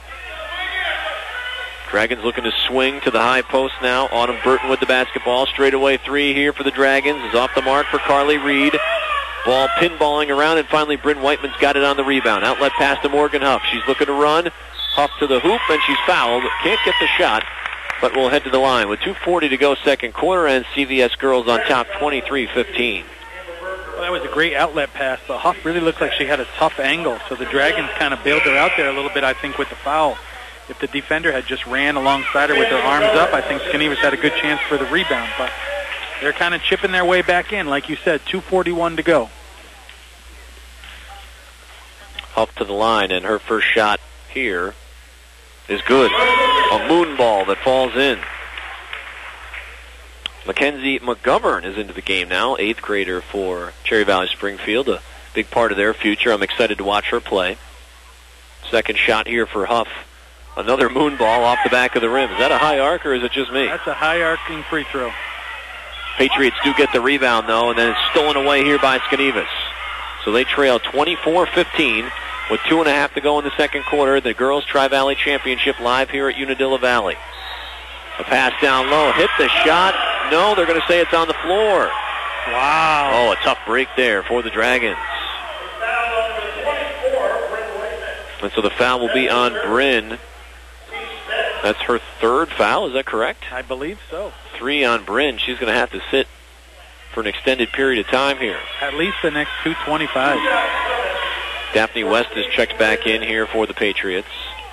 Dragons looking to swing to the high post now. Autumn Burton with the basketball. Straightaway three here for the Dragons. Is off the mark for Carly Reed. Ball pinballing around, and finally Bryn Whiteman's got it on the rebound. Outlet pass to Morgan Huff. She's looking to run. Huff to the hoop, and she's fouled. Can't get the shot, but will head to the line. With two forty to go second quarter, and C V S girls on top twenty-three fifteen. Well, that was a great outlet pass, but Huff really looked like she had a tough angle, so the Dragons kind of bailed her out there a little bit, I think, with the foul. If the defender had just ran alongside her with their arms up, I think Skenevus had a good chance for the rebound, but they're kind of chipping their way back in. Like you said, two forty-one to go. Huff to the line, and her first shot here is good. A moon ball that falls in. Mackenzie McGovern is into the game now, eighth grader for Cherry Valley Springfield, a big part of their future. I'm excited to watch her play. Second shot here for Huff. Another moon ball off the back of the rim. Is that a high arc, or is it just me? That's a high arcing free throw. Patriots do get the rebound, though, and then it's stolen away here by Skenevus. So they trail twenty-four fifteen with two and a half to go in the second quarter. The Girls Tri-Valley Championship live here at Unadilla Valley. A pass down low, hit the shot. No, they're going to say it's on the floor. Wow. Oh, a tough break there for the Dragons. And so the foul will be on Bryn. That's her third foul, is that correct? I believe so. Three on Bryn. She's going to have to sit for an extended period of time here. At least the next two twenty-five. Daphne West is checked back in here for the Patriots.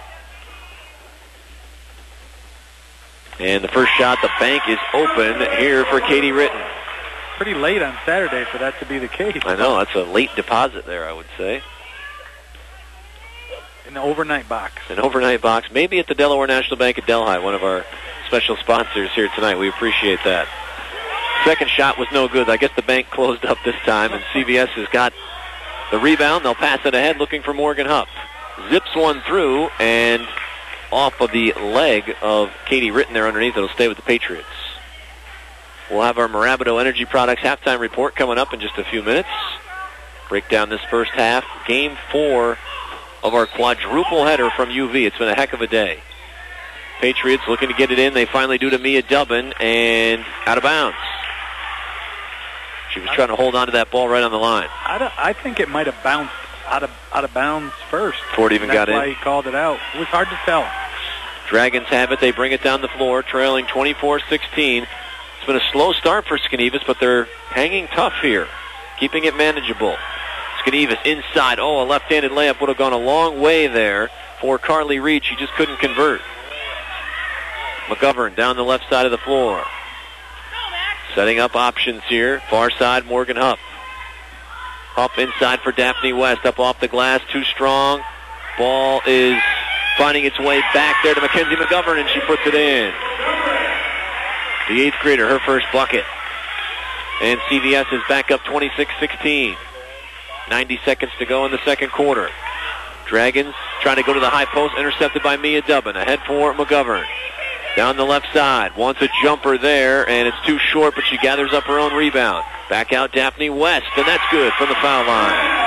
And the first shot, the bank is open here for Katie Ritten. Pretty late on Saturday for that to be the case. I know, that's a late deposit there, I would say. An overnight box. An overnight box, maybe at the Delaware National Bank at Delhi, one of our special sponsors here tonight. We appreciate that. Second shot was no good. I guess the bank closed up this time, and C V S has got the rebound. They'll pass it ahead, looking for Morgan Huff. Zips one through, and off of the leg of Katie Ritten there underneath. It'll stay with the Patriots. We'll have our Marabito Energy Products halftime report coming up in just a few minutes. Break down this first half. Game four of our quadruple header from U V. It's been a heck of a day. Patriots looking to get it in. They finally do to Mia Dubbin, and out of bounds. She was trying to hold on to that ball right on the line. I, don't, I think it might have bounced out of out of bounds first. Before it even got in. That's why he called it out. It was hard to tell. Dragons have it. They bring it down the floor, trailing twenty-four sixteen. It's been a slow start for Skenevus, but they're hanging tough here, keeping it manageable. Skenevus inside. Oh, a left-handed layup would have gone a long way there for Carly Reed. She just couldn't convert. McGovern down the left side of the floor. Setting up options here. Far side, Morgan Huff. Huff inside for Daphne West. Up off the glass, too strong. Ball is finding its way back there to Mackenzie McGovern, and she puts it in. the eighth grader, her first bucket. And C V S is back up twenty-six sixteen. ninety seconds to go in the second quarter. Dragons trying to go to the high post, intercepted by Mia Dubbin. Ahead for McGovern. Down the left side, wants a jumper there, and it's too short, but she gathers up her own rebound. Back out Daphne West, and that's good from the foul line.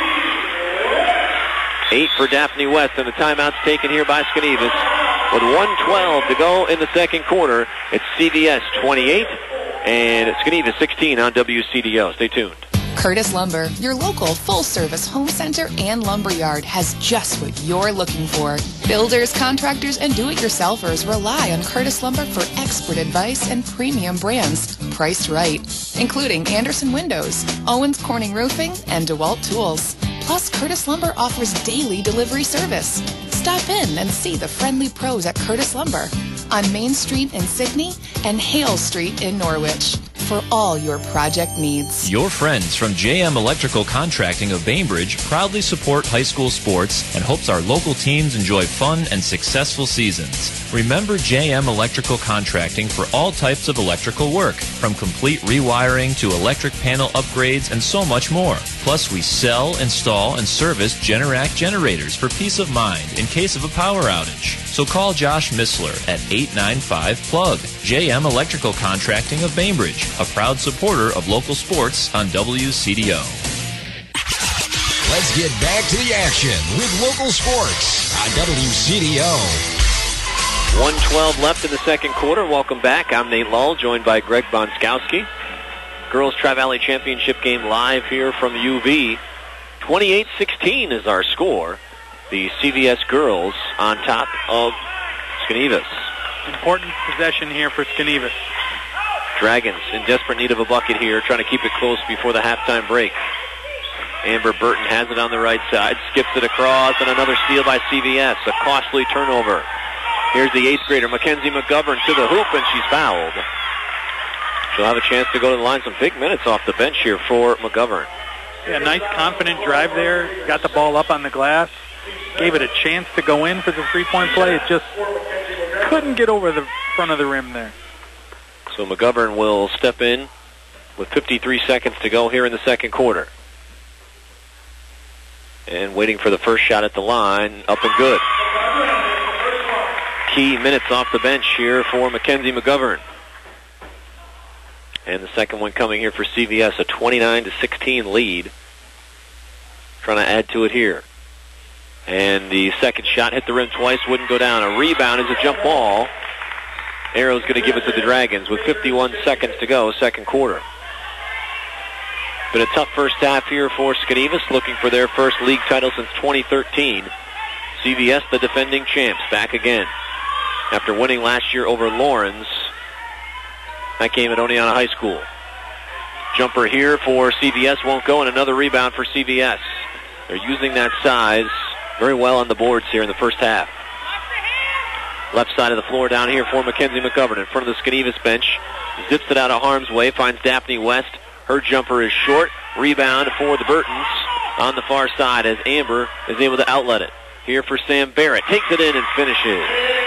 Eight for Daphne West, and the timeout's taken here by Skenevis. With one twelve to go in the second quarter, it's C V S twenty-eight, and Skenevis sixteen on W C D O. Stay tuned. Curtis Lumber, your local full-service home center and lumberyard, has just what you're looking for. Builders, contractors, and do-it-yourselfers rely on Curtis Lumber for expert advice and premium brands priced right, including Anderson Windows, Owens Corning Roofing, and DeWalt Tools. Plus, Curtis Lumber offers daily delivery service. Stop in and see the friendly pros at Curtis Lumber on Main Street in Sydney and Hale Street in Norwich for all your project needs. Your friends from J M Electrical Contracting of Bainbridge proudly support high school sports and hopes our local teams enjoy fun and successful seasons. Remember J M Electrical Contracting for all types of electrical work, from complete rewiring to electric panel upgrades and so much more. Plus, we sell, install, and service Generac generators for peace of mind in case of a power outage. So call Josh Missler at eight nine five plug. J M Electrical Contracting of Bainbridge, a proud supporter of local sports on W C D O. Let's get back to the action with local sports on W C D O. one twelve left in the second quarter. Welcome back. I'm Nate Lull, joined by Greg Bonskowski. Girls Tri-Valley Championship game live here from U V. twenty-eight sixteen is our score. The C V S girls on top of Skenevis. Important possession here for Skenevis. Dragons in desperate need of a bucket here, trying to keep it close before the halftime break. Amber Burton has it on the right side, skips it across, and another steal by C V S. A costly turnover. Here's the eighth grader, Mackenzie McGovern, to the hoop, and she's fouled. She'll have a chance to go to the line. Some big minutes off the bench here for McGovern. Yeah, nice confident drive there. Got the ball up on the glass. Gave it a chance to go in for the three-point play. It just couldn't get over the front of the rim there. So McGovern will step in with fifty-three seconds to go here in the second quarter. And waiting for the first shot at the line. Up and good. Key minutes off the bench here for Mackenzie McGovern. And the second one coming here for C V S, a twenty-nine to sixteen lead. Trying to add to it here. And the second shot hit the rim twice, wouldn't go down. A rebound is a jump ball. Arrow's going to give it to the Dragons with fifty-one seconds to go, second quarter. Been a tough first half here for Skenevis, looking for their first league title since twenty thirteen. C V S, the defending champs, back again. After winning last year over Lawrence, that game at Oneonta High School. Jumper here for C V S won't go, and another rebound for C V S. They're using that size very well on the boards here in the first half. Left side of the floor down here for Mackenzie McGovern in front of the Skenevis bench. Zips it out of harm's way, finds Daphne West. Her jumper is short. Rebound for the Burtons on the far side as Amber is able to outlet it. Here for Sam Barrett. Takes it in and finishes.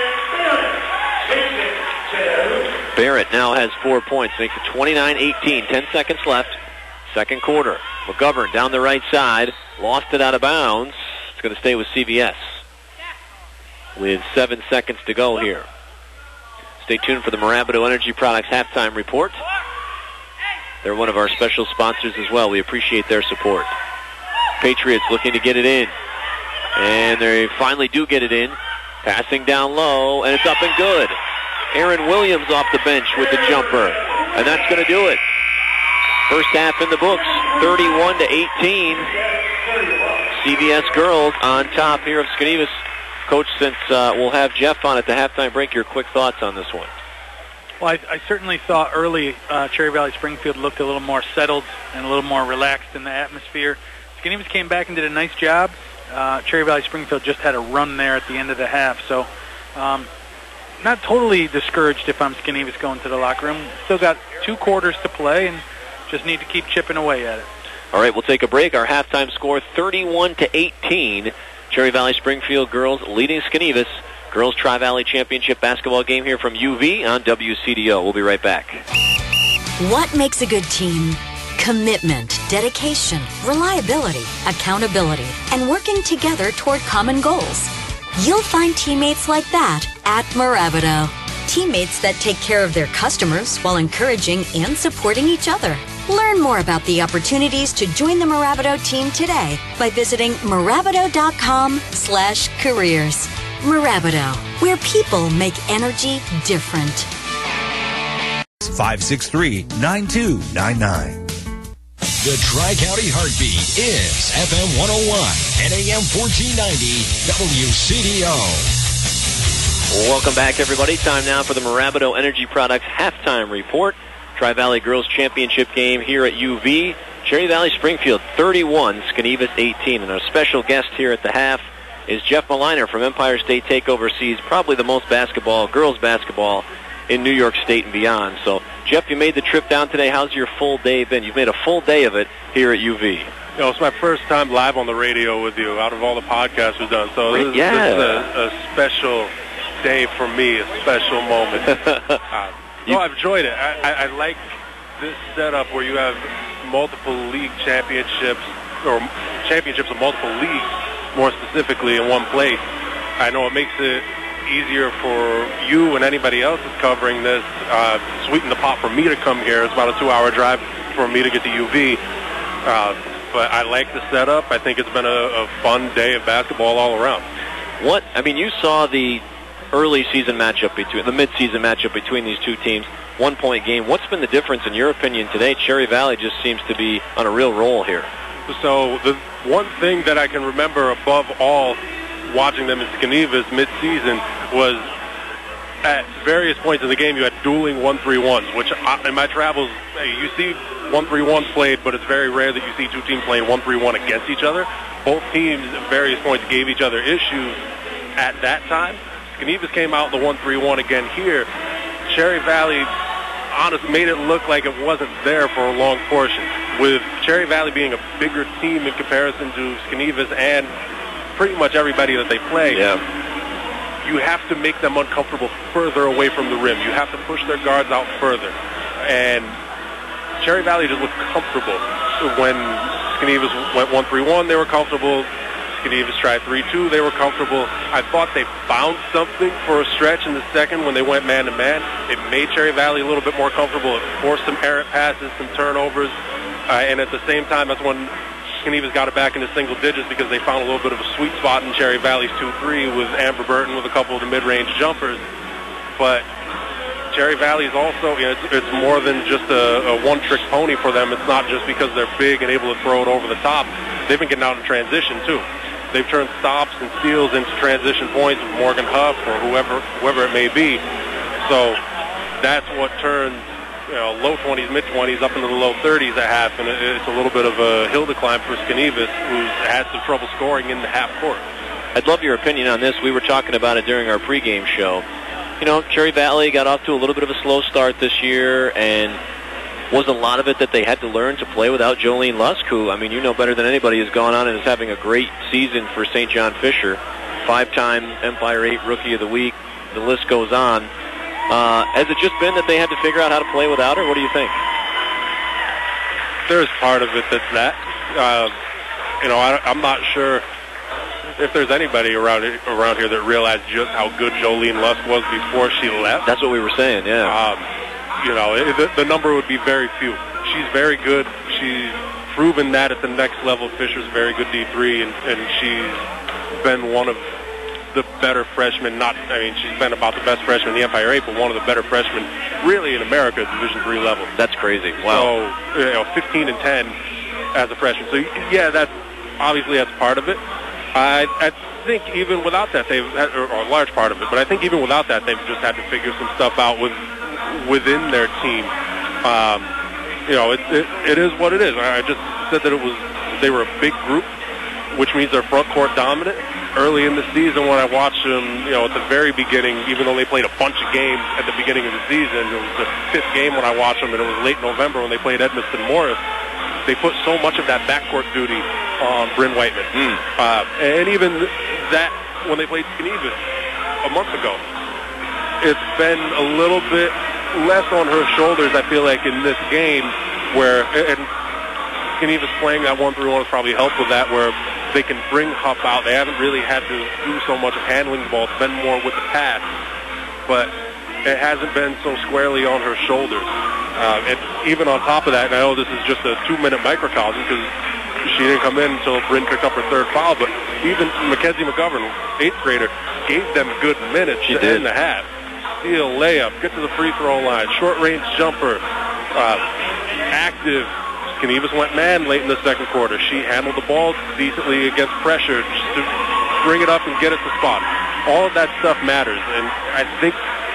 Barrett now has four points. Makes it twenty-nine eighteen. Ten seconds left. Second quarter. McGovern down the right side. Lost it out of bounds. It's going to stay with C V S. With seven seconds to go here. Stay tuned for the Marabido Energy Products halftime report. They're one of our special sponsors as well. We appreciate their support. Patriots looking to get it in. And they finally do get it in. Passing down low, and it's up and good. Aaron Williams off the bench with the jumper. And that's going to do it. First half in the books, thirty-one to eighteen. C V S girls on top here of Skenevis. Coach, since uh, we'll have Jeff on at the halftime break, your quick thoughts on this one. Well, I, I certainly thought early uh, Cherry Valley Springfield looked a little more settled and a little more relaxed in the atmosphere. Skenevis came back and did a nice job. Uh, Cherry Valley Springfield just had a run there at the end of the half. So um, not totally discouraged if I'm Skenevis going to the locker room. Still got two quarters to play and just need to keep chipping away at it. All right, we'll take a break. Our halftime score, thirty-one to eighteen. Cherry Valley Springfield girls leading Skenevis. Girls Tri-Valley Championship basketball game here from U V on W C D O. We'll be right back. What makes a good team? Commitment, dedication, reliability, accountability, and working together toward common goals. You'll find teammates like that at Mirabito. Teammates that take care of their customers while encouraging and supporting each other. Learn more about the opportunities to join the Mirabito team today by visiting Mirabito.com slash careers. Mirabito, where people make energy different. five six three, nine two nine nine. The Tri-County Heartbeat is F M one oh one and A M fourteen ninety W C D O. Welcome back, everybody. Time now for the Mirabito Energy Products Halftime Report. Tri-Valley Girls Championship game here at U V. Cherry Valley Springfield thirty-one, Skenevis eighteen. And our special guest here at the half is Jeff Maliner from Empire State Takeover. Sees probably the most basketball, girls basketball, in New York State and beyond. So, Jeff, you made the trip down today. How's your full day been? You've made a full day of it here at U V. You know, it's my first time live on the radio with you out of all the podcasts we've done. So this, yeah. this is a, a special day for me, a special moment. uh, no, I've enjoyed it. I, I, I like this setup where you have multiple league championships, or championships of multiple leagues, more specifically, in one place. I know it makes it easier for you and anybody else that's covering this. Uh, sweeten the pot for me to come here. It's about a two-hour drive for me to get to U V. Uh, but I like the setup. I think it's been a, a fun day of basketball all around. What, I mean, you saw the early season matchup between, the mid-season matchup between these two teams, one-point game. What's been the difference, in your opinion, today? Cherry Valley just seems to be on a real roll here. So the one thing that I can remember above all watching them in Skenevis mid-season was at various points in the game you had dueling one three ones, which I, in my travels, you see one three ones played, but it's very rare that you see two teams playing one three one against each other. Both teams at various points gave each other issues at that time. Skenevis came out in the one three one again here. Cherry Valley honestly made it look like it wasn't there for a long portion. With Cherry Valley being a bigger team in comparison to Skenevis and pretty much everybody that they play, yeah. you have to make them uncomfortable further away from the rim. You have to push their guards out further. And Cherry Valley just looked comfortable. When Skenevis went one three one, they were comfortable. Skenevis tried three two, they were comfortable. I thought they found something for a stretch in the second when they went man-to-man. It made Cherry Valley a little bit more comfortable. It forced some errant passes, some turnovers. Uh, and at the same time, that's when Skenevis got it back into single digits because they found a little bit of a sweet spot in Cherry Valley's two three with Amber Burton with a couple of the mid-range jumpers. But Cherry Valley is also, you know, it's, it's more than just a, a one-trick pony for them. It's not just because they're big and able to throw it over the top. They've been getting out in transition, too. They've turned stops and steals into transition points with Morgan Huff or whoever, whoever it may be. So that's what turns, you know, low twenties, mid-twenties up into the low thirties at half, and it's a little bit of a hill to climb for Skenevis, who's had some trouble scoring in the half court. I'd love your opinion on this. We were talking about it during our pregame show. You know, Cherry Valley got off to a little bit of a slow start this year, and was a lot of it that they had to learn to play without Jolene Lusk, who, I mean, you know better than anybody, has gone on and is having a great season for Saint John Fisher. Five-time Empire eight Rookie of the Week. The list goes on. Uh, has it just been that they had to figure out how to play without her? What do you think? There's part of it that's that. Uh, you know, I, I'm not sure if there's anybody around around here that realized just how good Jolene Lusk was before she left. That's what we were saying, yeah. Um, you know, it, the, the number would be very few. She's very good. She's proven that at the next level. Fisher's a very good D three, and, and she's been one of the better freshmen. Not, I mean, she's been about the best freshman in the Empire eight, but one of the better freshmen really in America at Division three level. That's crazy. Wow. So, you know, fifteen and ten as a freshman. So, yeah, that's obviously that's part of it. I, I think even without that, they've had, or a large part of it, but I think even without that, they've just had to figure some stuff out with within their team. Um, you know, it, it, it is what it is. I just said that it was they were a big group, which means they're front court dominant. Early in the season, when I watched them, you know, at the very beginning, even though they played a bunch of games at the beginning of the season, it was the fifth game when I watched them, and it was late November when they played Edmiston Morris. They put so much of that backcourt duty on Bryn Whiteman. Mm. Uh, and even that, when they played Skenevis, a a month ago. It's been a little bit less on her shoulders, I feel like, in this game, where, and Skenevis playing that one through one has probably helped with that, where they can bring Huff out. They haven't really had to do so much of handling the ball. It's been more with the pass, but it hasn't been so squarely on her shoulders. Uh, and even on top of that, and I know this is just a two-minute microcosm because she didn't come in until Bryn picked up her third foul, but even Mackenzie McGovern, eighth grader, gave them good minutes she to did. end the half. Steal, layup, get to the free throw line, short-range jumper, uh, active. Skenevis went man late in the second quarter. She handled the ball decently against pressure just to bring it up and get it to spot. All of that stuff matters, and I think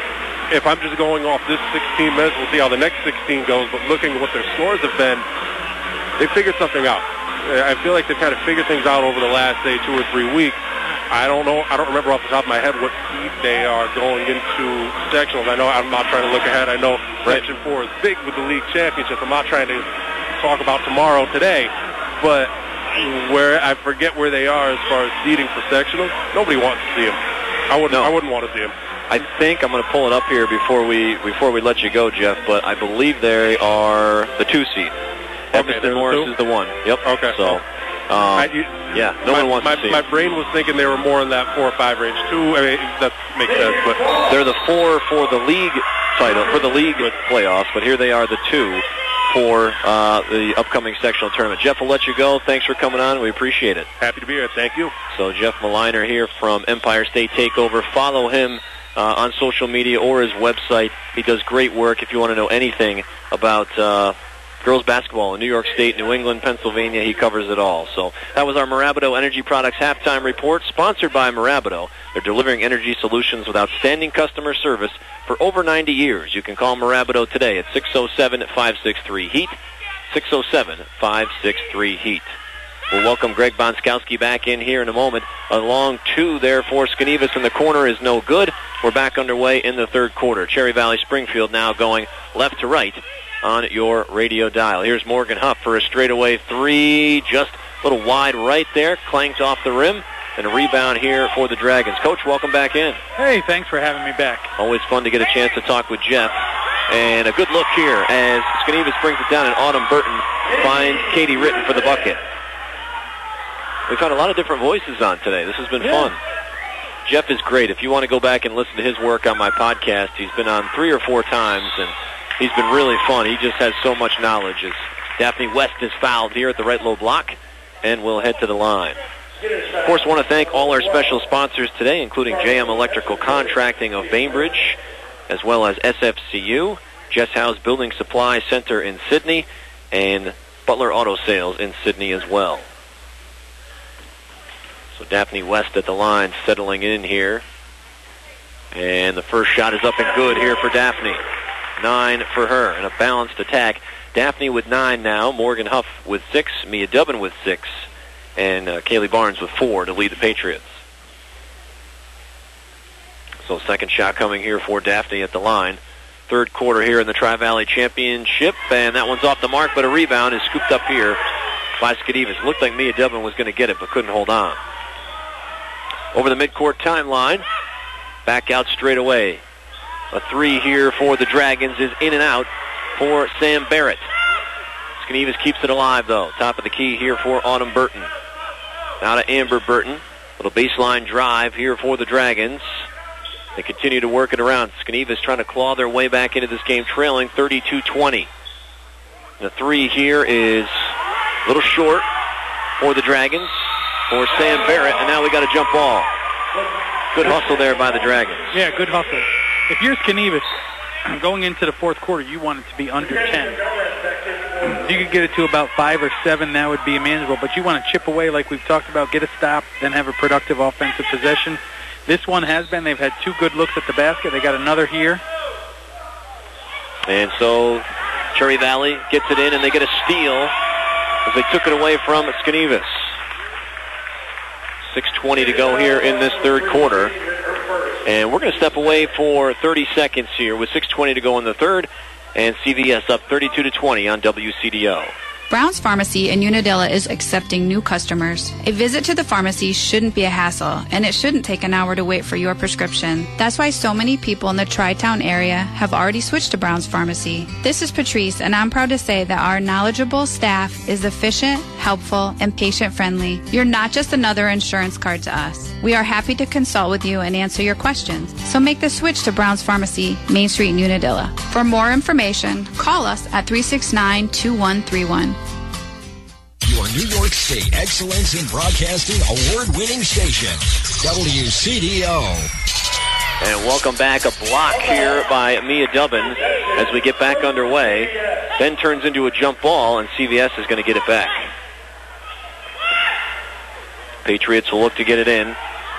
if I'm just going off this sixteen minutes, we'll see how the next sixteen goes, but looking at what their scores have been, they figured something out. I feel like they've kind of figured things out over the last, say, two or three weeks. I don't know. I don't remember off the top of my head what seed they are going into sectionals. I know I'm not trying to look ahead. I know Section four is big with the league championship. I'm not trying to talk about tomorrow today, but where I forget where they are as far as seeding for sectionals. Nobody wants to see them. I wouldn't. No. I wouldn't want to see them. I think I'm going to pull it up here before we before we let you go, Jeff. But I believe they are the two seed. Okay, Evanston Morris two? is the one. Yep. Okay. So, um, I, you, yeah, no my, one wants my, to see My them. brain was thinking they were more in that four or five range. Two, I mean, that makes sense. But They're the four for the league title, for the league playoffs, but here they are the two for uh, the upcoming sectional tournament. Jeff, we'll let you go. Thanks for coming on. We appreciate it. Happy to be here. Thank you. So Jeff Maliner here from Empire State Takeover. Follow him uh, on social media or his website. He does great work if you want to know anything about uh, girls basketball in New York State, New England, Pennsylvania. He covers it all. So that was our Marabito Energy Products halftime report, sponsored by Marabito. They're delivering energy solutions with outstanding customer service for over ninety years. You can call Marabito today at six oh seven, five six three, HEAT, six oh seven, five six three, HEAT. We'll welcome Greg Bonskowski back in here in a moment. A long two there for Skenevis in the corner is no good. We're back underway in the third quarter. Cherry Valley Springfield now going left to right on your radio dial. Here's Morgan Huff for a straightaway three, just a little wide right there, clanked off the rim, and a rebound here for the Dragons. Coach, welcome back in. Hey, thanks for having me back. Always fun to get a chance to talk with Jeff. And a good look here as Skenevis brings it down and Autumn Burton finds Katie Ritten for the bucket. We've had a lot of different voices on today. This has been Yeah. fun. Jeff is great. If you want to go back and listen to his work on my podcast, he's been on three or four times, and he's been really fun. He just has so much knowledge. As Daphne West is fouled here at the right low block, and will head to the line. Of course, I want to thank all our special sponsors today, including J M Electrical Contracting of Bainbridge, as well as S F C U, Jess House Building Supply Center in Sydney, and Butler Auto Sales in Sydney as well. So Daphne West at the line, settling in here. And the first shot is up and good here for Daphne. Nine for her, and a balanced attack. Daphne with nine now, Morgan Huff with six, Mia Dubbin with six, and uh, Kaylee Barnes with four to lead the Patriots. So second shot coming here for Daphne at the line. Third quarter here in the Tri-Valley Championship, and that one's off the mark, but a rebound is scooped up here by Skenevis. Looked like Mia Dubbin was going to get it, but couldn't hold on. Over the midcourt timeline, back out straight away. A three here for the Dragons is in and out for Sam Barrett. Skenevis keeps it alive, though. Top of the key here for Autumn Burton. Now to Amber Burton. Little baseline drive here for the Dragons. They continue to work it around. Skenevis trying to claw their way back into this game, trailing thirty-two twenty. The three here is a little short for the Dragons, for Sam Barrett, and now we got a jump ball. Good hustle there by the Dragons. Yeah, good hustle. If you're Skenevis, going into the fourth quarter, you want it to be under ten. If you could get it to about five or seven, that would be manageable. But you want to chip away like we've talked about, get a stop, then have a productive offensive possession. This one has been. They've had two good looks at the basket. They got another here. And so Cherry Valley gets it in, and they get a steal as they took it away from Skenevis. six twenty to go here in this third quarter. And we're going to step away for thirty seconds here with six twenty to go in the third. And C V S up thirty-two to twenty on W C D O. Brown's Pharmacy in Unadilla is accepting new customers. A visit to the pharmacy shouldn't be a hassle, and it shouldn't take an hour to wait for your prescription. That's why so many people in the Tri-Town area have already switched to Brown's Pharmacy. This is Patrice, and I'm proud to say that our knowledgeable staff is efficient, helpful, and patient-friendly. You're not just another insurance card to us. We are happy to consult with you and answer your questions. So make the switch to Brown's Pharmacy, Main Street in Unadilla. For more information, call us at three six nine, two one three one. Your New York State Excellence in Broadcasting award-winning station, W C D O. And welcome back. A block here by Mia Dubbin as we get back underway. Then turns into a jump ball, and C V S is going to get it back. Patriots will look to get it in.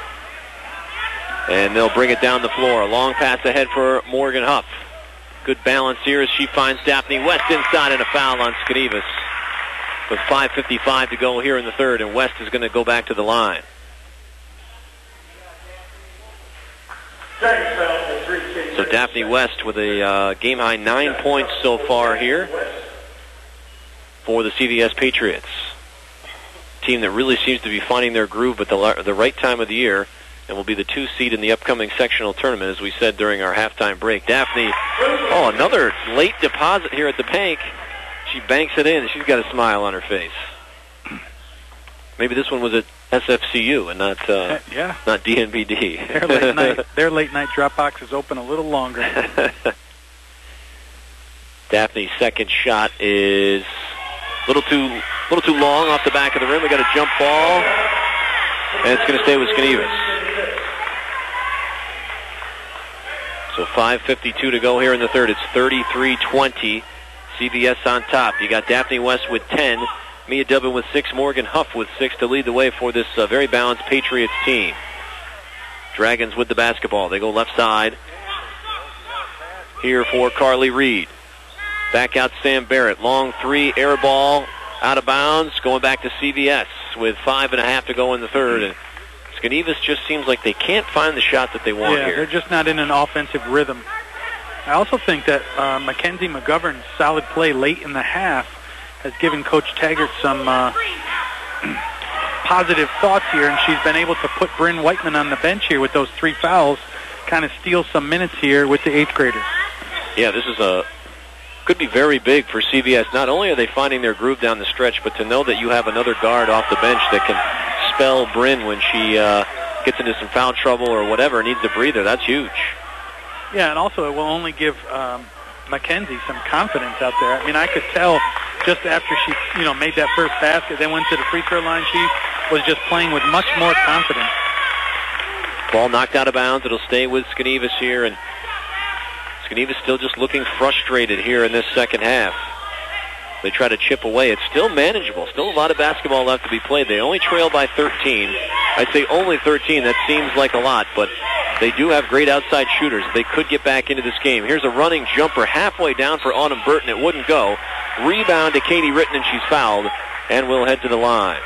And they'll bring it down the floor. A long pass ahead for Morgan Huff. Good balance here as she finds Daphne West inside, and a foul on Skenevas. With five fifty-five to go here in the third, and West is going to go back to the line. So Daphne West with a uh, game-high nine points so far here for the C V S Patriots. Team that really seems to be finding their groove at the, the right time of the year, and will be the two seed in the upcoming sectional tournament, as we said during our halftime break. Daphne, oh, another late deposit here at the bank. She banks it in, and she's got a smile on her face. Maybe this one was at S F C U and not uh, yeah. not D N B D. Their late night, their late night drop box is open a little longer. Daphne's second shot is a little too little too long off the back of the rim. We got a jump ball, and it's going to stay with Skenevas. So five fifty-two to go here in the third. It's thirty-three twenty. C V S on top. You got Daphne West with ten, Mia Dubbin with six, Morgan Huff with six to lead the way for this uh, very balanced Patriots team. Dragons with the basketball. They go left side. Here for Carly Reed. Back out Sam Barrett. Long three, air ball, out of bounds. Going back to C V S with five and a half to go in the third. And Skenevas just seems like they can't find the shot that they want yeah, here. They're just not in an offensive rhythm. I also think that uh, Mackenzie McGovern's solid play late in the half has given Coach Taggart some uh, positive thoughts here, and she's been able to put Bryn Whiteman on the bench here with those three fouls, kind of steal some minutes here with the eighth graders. Yeah, this is a could be very big for C V S. Not only are they finding their groove down the stretch, but to know that you have another guard off the bench that can spell Bryn when she uh, gets into some foul trouble or whatever, needs a breather, that's huge. Yeah, and also it will only give um, Mackenzie some confidence out there. I mean, I could tell just after she, you know, made that first basket, then went to the free throw line, she was just playing with much more confidence. Ball knocked out of bounds. It'll stay with Skenevas here, and Skenevas still just looking frustrated here in this second half. They try to chip away. It's still manageable. Still a lot of basketball left to be played. They only trail by thirteen. I'd say only thirteen. That seems like a lot, but they do have great outside shooters. They could get back into this game. Here's a running jumper halfway down for Autumn Burton. It wouldn't go. Rebound to Katie Ritten, and she's fouled, and we'll head to the line.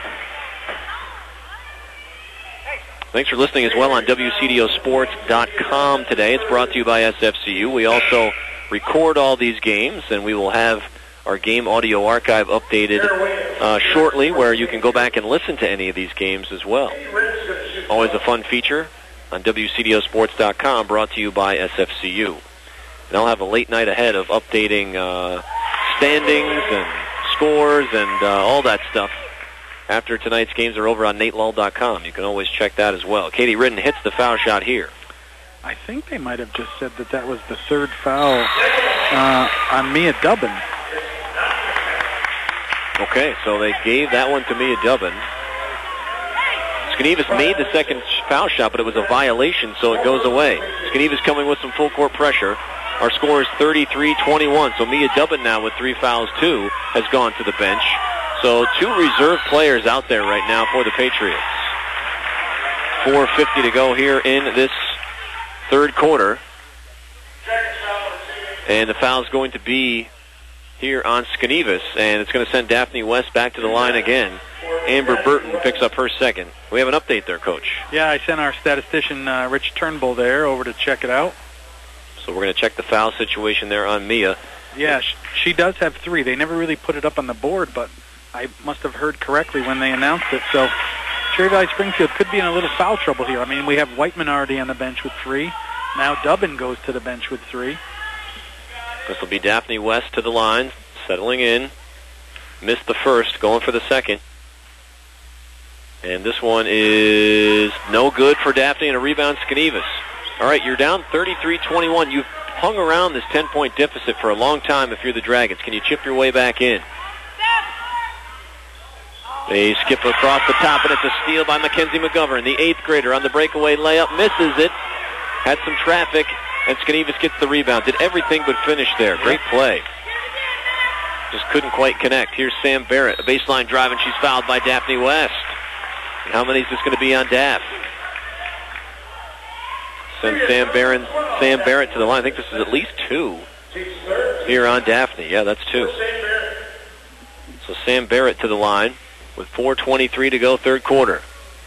Thanks for listening as well on W C D O sports dot com today. It's brought to you by S F C U. We also record all these games, and we will have our game audio archive updated uh, shortly, where you can go back and listen to any of these games as well. Always a fun feature on W C D O sports dot com, brought to you by S F C U. And I'll have a late night ahead of updating uh, standings and scores and uh, all that stuff. After tonight's games are over on Nate Lull dot com. You can always check that as well. Katie Ritten hits the foul shot here. I think they might have just said that that was the third foul uh, on Mia Dubbin. Okay, so they gave that one to Mia Dubbin. Skenevas made the second foul shot, but it was a violation, so it goes away. Skenevas coming with some full court pressure. Our score is thirty-three twenty-one, so Mia Dubbin now with three fouls, too, has gone to the bench. So two reserve players out there right now for the Patriots. four fifty to go here in this third quarter. And the foul's going to be here on Skenevas, and it's going to send Daphne West back to the line again. Amber Burton picks up her second. We have an update there, Coach. Yeah, I sent our statistician, uh, Rich Turnbull, there over to check it out. So we're going to check the foul situation there on Mia. Yeah, she, she does have three. They never really put it up on the board, but I must have heard correctly when they announced it. So Cherry Valley Springfield could be in a little foul trouble here. I mean, we have Whiteman already on the bench with three. Now Dubbin goes to the bench with three. This will be Daphne West to the line, settling in. Missed the first, going for the second. And this one is no good for Daphne, and a rebound, Skenevis. All right, you're down thirty-three twenty-one. You've hung around this ten-point deficit for a long time if you're the Dragons. Can you chip your way back in? They skip across the top, and it's a steal by Mackenzie McGovern. The eighth grader on the breakaway layup misses it. Had some traffic, and Skenevis gets the rebound. Did everything but finish there. Great play. Just couldn't quite connect. Here's Sam Barrett. A baseline drive, and she's fouled by Daphne West. And how many is this going to be on Daph? Send Sam Barrett, Sam Barrett to the line. I think this is at least two here on Daphne. Yeah, that's two. So Sam Barrett to the line with four twenty-three to go, third quarter.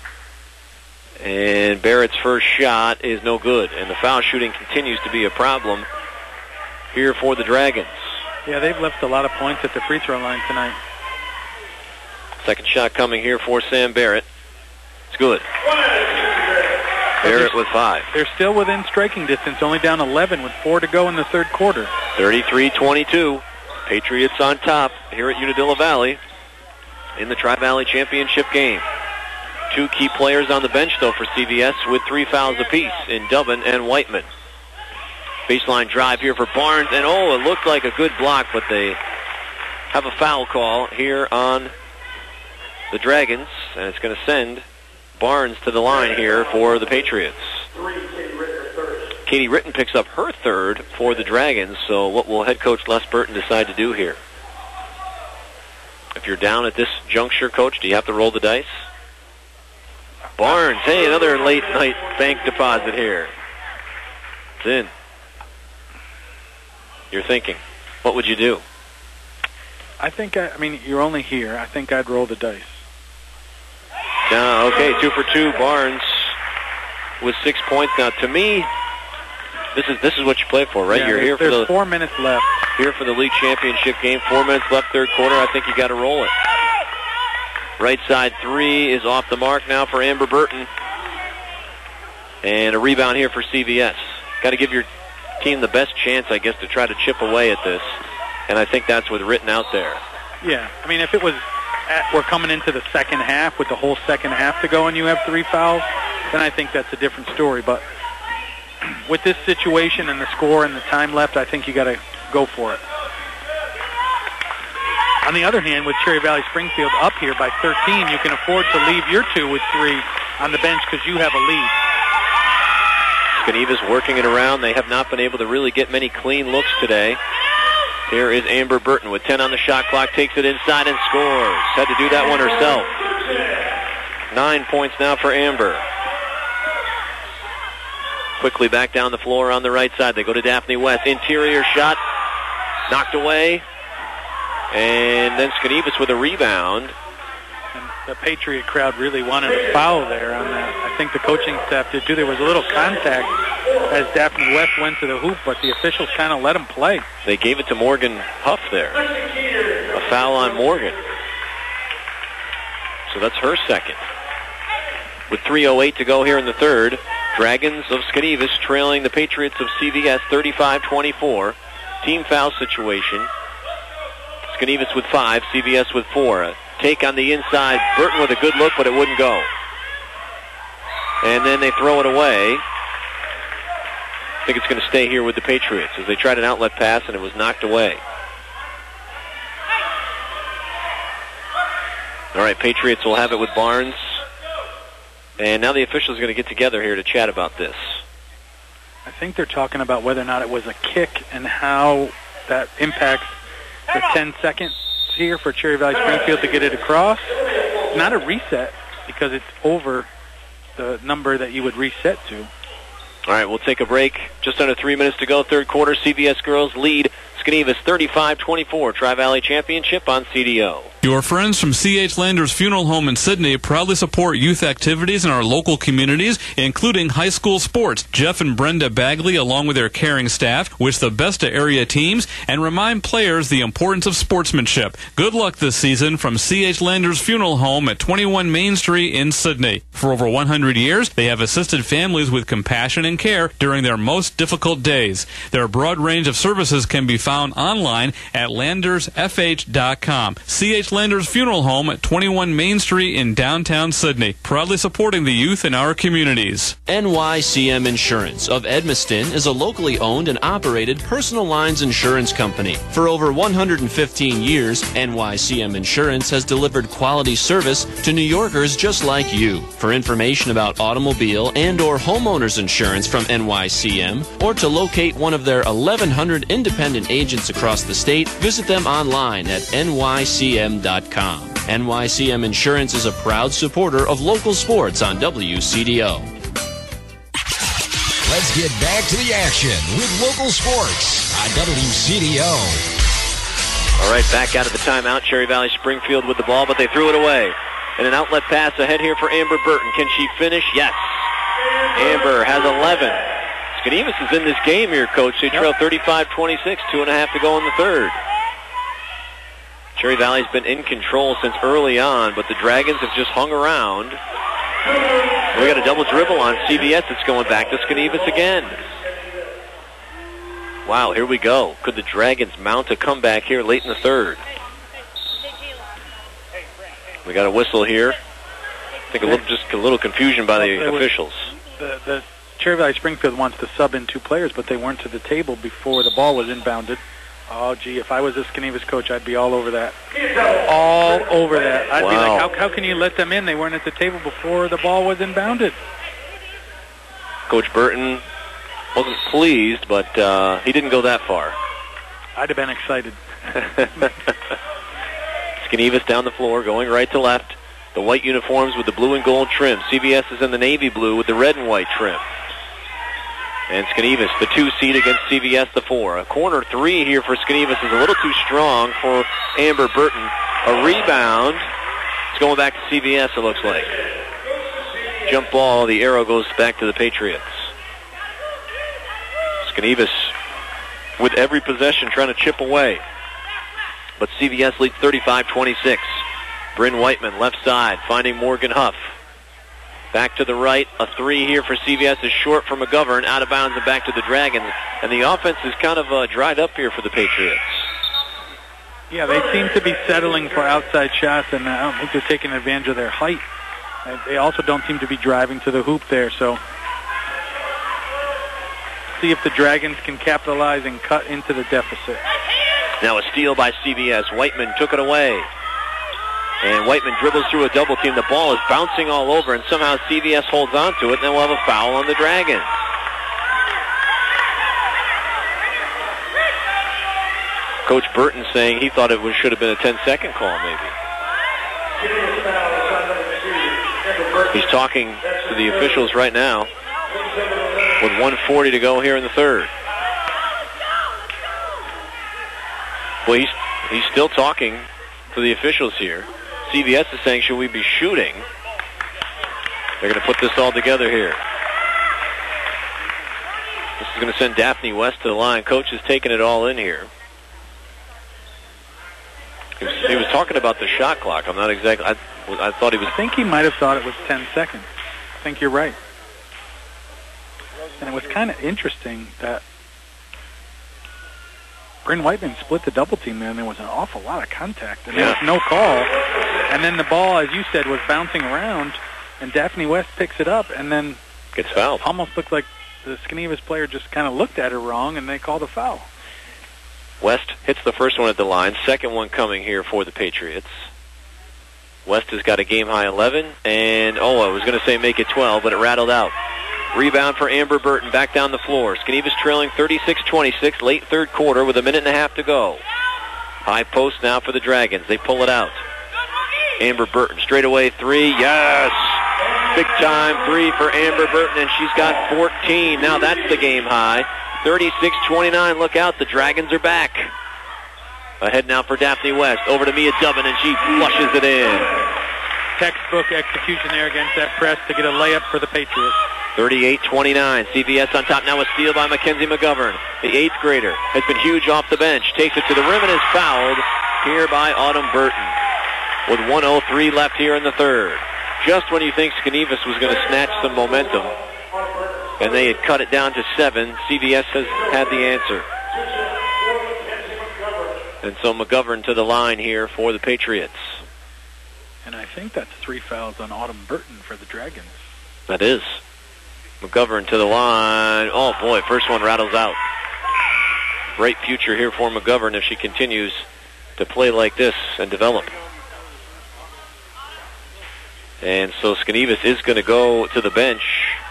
And Barrett's first shot is no good. And the foul shooting continues to be a problem here for the Dragons. Yeah, they've left a lot of points at the free throw line tonight. Second shot coming here for Sam Barrett. It's good. Barrett with five. They're still within striking distance, only down eleven with four to go in the third quarter. thirty-three twenty-two. Patriots on top here at Unadilla Valley in the Tri-Valley Championship game. Two key players on the bench, though, for C V S with three fouls apiece in Dubbin and Whiteman. Baseline drive here for Barnes, and oh, it looked like a good block, but they have a foul call here on the Dragons, and it's going to send Barnes to the line here for the Patriots. Katie Ritten picks up her third for the Dragons, so what will head coach Les Burton decide to do here? If you're down at this juncture, Coach, do you have to roll the dice? Barnes, hey, another late night bank deposit here. It's in. You're thinking, what would you do? I think, I, I mean, you're only here. I think I'd roll the dice. Now, okay, two for two. Barnes with six points. Now, to me, this is this is what you play for, right? Yeah, You're here for there's the four minutes left. Here for the league championship game. Four minutes left, third quarter. I think you got to roll it. Right side three is off the mark now for Amber Burton, and a rebound here for C V S. Got to give your team the best chance, I guess, to try to chip away at this, and I think that's with Ritten out there. Yeah, I mean, if it was at, we're coming into the second half with the whole second half to go and you have three fouls, then I think that's a different story. But with this situation and the score and the time left, I think you got to go for it. On the other hand, with Cherry Valley Springfield up here by thirteen, you can afford to leave your two with three on the bench because you have a lead. Skenevis working it around. They have not been able to really get many clean looks today. Here is Amber Burton with ten on the shot clock, takes it inside and scores. Had to do that one herself. Nine points now for Amber. Quickly back down the floor on the right side. They go to Daphne West. Interior shot, knocked away. And then Skenevis with a rebound. And the Patriot crowd really wanted a foul there on that. I think the coaching staff did too. There was a little contact as Daphne West went to the hoop, but the officials kind of let him play. They gave it to Morgan Huff there. A foul on Morgan. So that's her second. With three oh eight to go here in the third, Dragons of Skenevis trailing the Patriots of C V S thirty-five twenty-four. Team foul situation. Skenevis with five, C V S with four. A take on the inside. Burton with a good look, but it wouldn't go. And then they throw it away. I think it's going to stay here with the Patriots as they tried an outlet pass and it was knocked away. All right, Patriots will have it with Barnes. And now the officials are going to get together here to chat about this. I think they're talking about whether or not it was a kick and how that impacts the ten seconds here for Cherry Valley Springfield to get it across. Not a reset because it's over the number that you would reset to. All right, we'll take a break. Just under three minutes to go, third quarter. C V S girls lead Skenevis thirty-five twenty-four. Tri-Valley Championship on C D O. Your friends from C H Landers Funeral Home in Sydney proudly support youth activities in our local communities, including high school sports. Jeff and Brenda Bagley, along with their caring staff, wish the best to area teams and remind players the importance of sportsmanship. Good luck this season from C H Landers Funeral Home at twenty-one Main Street in Sydney. For over one hundred years, they have assisted families with compassion and care during their most difficult days. Their broad range of services can be found online at landers f h dot com. C H Landers Funeral Home at twenty-one Main Street in downtown Sydney, proudly supporting the youth in our communities. N Y C M Insurance of Edmiston is a locally owned and operated personal lines insurance company. For over one hundred fifteen years, N Y C M Insurance has delivered quality service to New Yorkers just like you. For information about automobile and or homeowners insurance from N Y C M, or to locate one of their eleven hundred independent agents across the state, visit them online at N Y C M dot com. N Y C M Insurance is a proud supporter of local sports on W C D O. Let's get back to the action with local sports on W C D O. All right, back out of the timeout. Cherry Valley Springfield with the ball, but they threw it away. And an outlet pass ahead here for Amber Burton. Can she finish? Yes. Amber has eleven. Skenevis is in this game here, Coach. They trail thirty-five twenty-six, two and a half to go in the third. Cherry Valley's been in control since early on, but the Dragons have just hung around. We got a double dribble on C V S. It's going back to Skenevis again. Wow, here we go. Could the Dragons mount a comeback here late in the third? We got a whistle here. I think a little, just a little confusion by the well, officials. The, the Cherry Valley Springfield wants to sub in two players, but they weren't to the table before the ball was inbounded. Oh, gee, if I was a Skenevis coach, I'd be all over that. All over that. I'd wow. be like, how, how can you let them in? They weren't at the table before the ball was inbounded. Coach Burton wasn't pleased, but uh, he didn't go that far. I'd have been excited. Skenevis down the floor, going right to left. The white uniforms with the blue and gold trim. C V S is in the navy blue with the red and white trim. And Skenevis, the two seed against C V S, the four. A corner three here for Skenevis is a little too strong for Amber Burton. A rebound. It's going back to C V S, it looks like. Jump ball, the arrow goes back to the Patriots. Skenevis with every possession trying to chip away. But C V S leads thirty-five twenty-six. Bryn Whiteman, left side, finding Morgan Huff. Back to the right, a three here for C V S is short for McGovern, out of bounds and back to the Dragons. And the offense is kind of uh, dried up here for the Patriots. Yeah, they seem to be settling for outside shots, and I don't think they're taking advantage of their height. They also don't seem to be driving to the hoop there, so see if the Dragons can capitalize and cut into the deficit. Now a steal by C V S. Whiteman took it away. And Whiteman dribbles through a double team. The ball is bouncing all over, and somehow C V S holds on to it, and then we'll have a foul on the Dragons. Coach Burton saying he thought it was, should have been a ten-second call, maybe. He's talking to the officials right now with one forty to go here in the third. Well, he's, he's still talking to the officials here. C V S is saying, should we be shooting? They're going to put this all together here. This is going to send Daphne West to the line. Coach is taking it all in here. He was, he was talking about the shot clock. I'm not exactly... I, I thought he was... I think he might have thought it was ten seconds. I think you're right. And it was kind of interesting that Bryn Whiteman split the double team there, and there was an awful lot of contact, and yeah. there was no call. And then the ball, as you said, was bouncing around, and Daphne West picks it up, and then gets fouled. Almost looked like the Skenevis player just kind of looked at her wrong, and they called a foul. West hits the first one at the line. Second one coming here for the Patriots. West has got a game-high eleven, and, oh, I was going to say make it twelve, but it rattled out. Rebound for Amber Burton, back down the floor. Skenevis trailing thirty-six twenty-six, late third quarter with a minute and a half to go. High post now for the Dragons. They pull it out. Amber Burton, straight away three, yes! Big time three for Amber Burton, and she's got fourteen. Now that's the game high. thirty-six twenty-nine, look out, the Dragons are back. Ahead now for Daphne West. Over to Mia Dubbin, and she flushes it in. Textbook execution there against that press to get a layup for the Patriots. thirty-eight twenty-nine. C V S on top now. A steal by Mackenzie McGovern. The eighth grader has been huge off the bench. Takes it to the rim and is fouled here by Autumn Burton. With one oh three left here in the third. Just when you think Skenevis was going to snatch some momentum, and they had cut it down to seven, C V S has had the answer. And so McGovern to the line here for the Patriots. And I think that's three fouls on Autumn Burton for the Dragons. That is. McGovern to the line. Oh, boy, first one rattles out. Bright future here for McGovern if she continues to play like this and develop. And so Skenevis is going to go to the bench.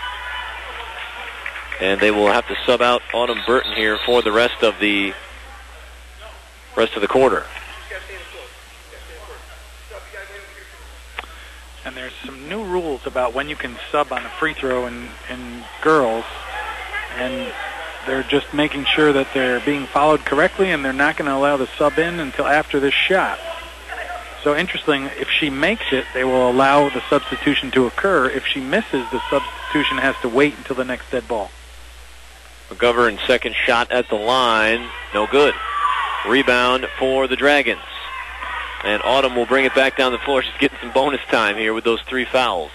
And they will have to sub out Autumn Burton here for the rest of the rest of the quarter. And there's some new rules about when you can sub on a free throw in, in girls. And they're just making sure that they're being followed correctly, and they're not going to allow the sub in until after this shot. So interesting, if she makes it, they will allow the substitution to occur. If she misses, the substitution has to wait until the next dead ball. McGovern's second shot at the line, no good. Rebound for the Dragons. And Autumn will bring it back down the floor. She's getting some bonus time here with those three fouls.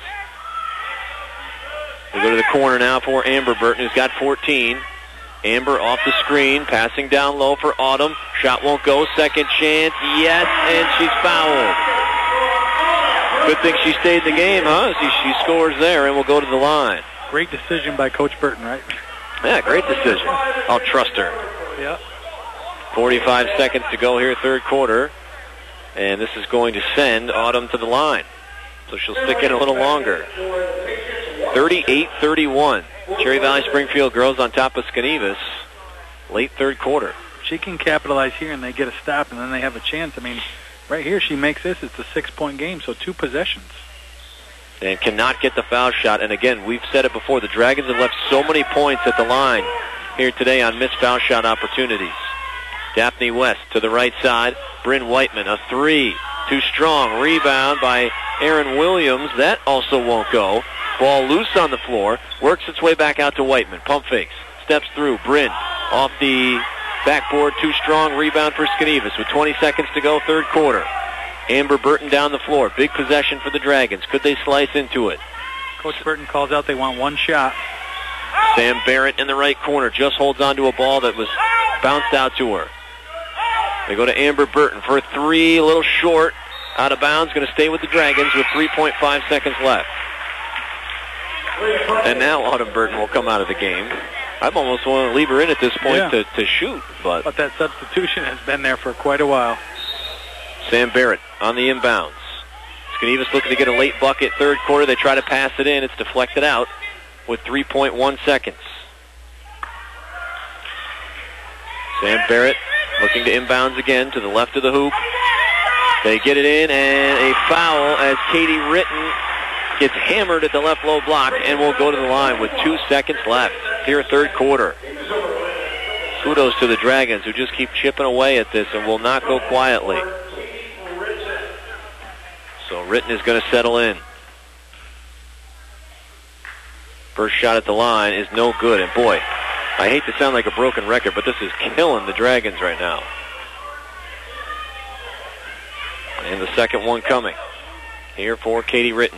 We go to the corner now for Amber Burton, who's got fourteen. Amber off the screen, passing down low for Autumn. Shot won't go. Second chance. Yes, and she's fouled. Good thing she stayed in the game, huh? She, she scores there and will go to the line. Great decision by Coach Burton, right? Yeah, great decision. I'll trust her. Yeah. forty-five seconds to go here, third quarter. And this is going to send Autumn to the line. So she'll stick in a little longer. thirty-eight thirty-one. Cherry Valley Springfield girls on top of Skenevis. Late third quarter. She can capitalize here and they get a stop and then they have a chance. I mean, right here she makes this. It's a six-point game, so two possessions. And cannot get the foul shot. And again, we've said it before, the Dragons have left so many points at the line here today on missed foul shot opportunities. Daphne West to the right side. Bryn Whiteman, a three. Too strong. Rebound by Aaron Williams. That also won't go. Ball loose on the floor. Works its way back out to Whiteman. Pump fakes. Steps through. Bryn off the backboard. Too strong. Rebound for Skenevis with twenty seconds to go, third quarter. Amber Burton down the floor. Big possession for the Dragons. Could they slice into it? Coach Burton calls out they want one shot. Sam Barrett in the right corner just holds on to a ball that was bounced out to her. They go to Amber Burton for a three, a little short, out of bounds, going to stay with the Dragons with three point five seconds left. And now Autumn Burton will come out of the game. I've almost want to leave her in at this point yeah. to, to shoot, but... But that substitution has been there for quite a while. Sam Barrett on the inbounds. Skenevis looking to get a late bucket, third quarter. They try to pass it in. It's deflected out with three point one seconds. Sam Barrett looking to inbounds again to the left of the hoop. They get it in, and a foul as Katie Ritten gets hammered at the left low block and will go to the line with two seconds left here, third quarter. Kudos to the Dragons, who just keep chipping away at this and will not go quietly. So Ritten is going to settle in. First shot at the line is no good, and boy, I hate to sound like a broken record, but this is killing the Dragons right now. And the second one coming here for Katie Ritten.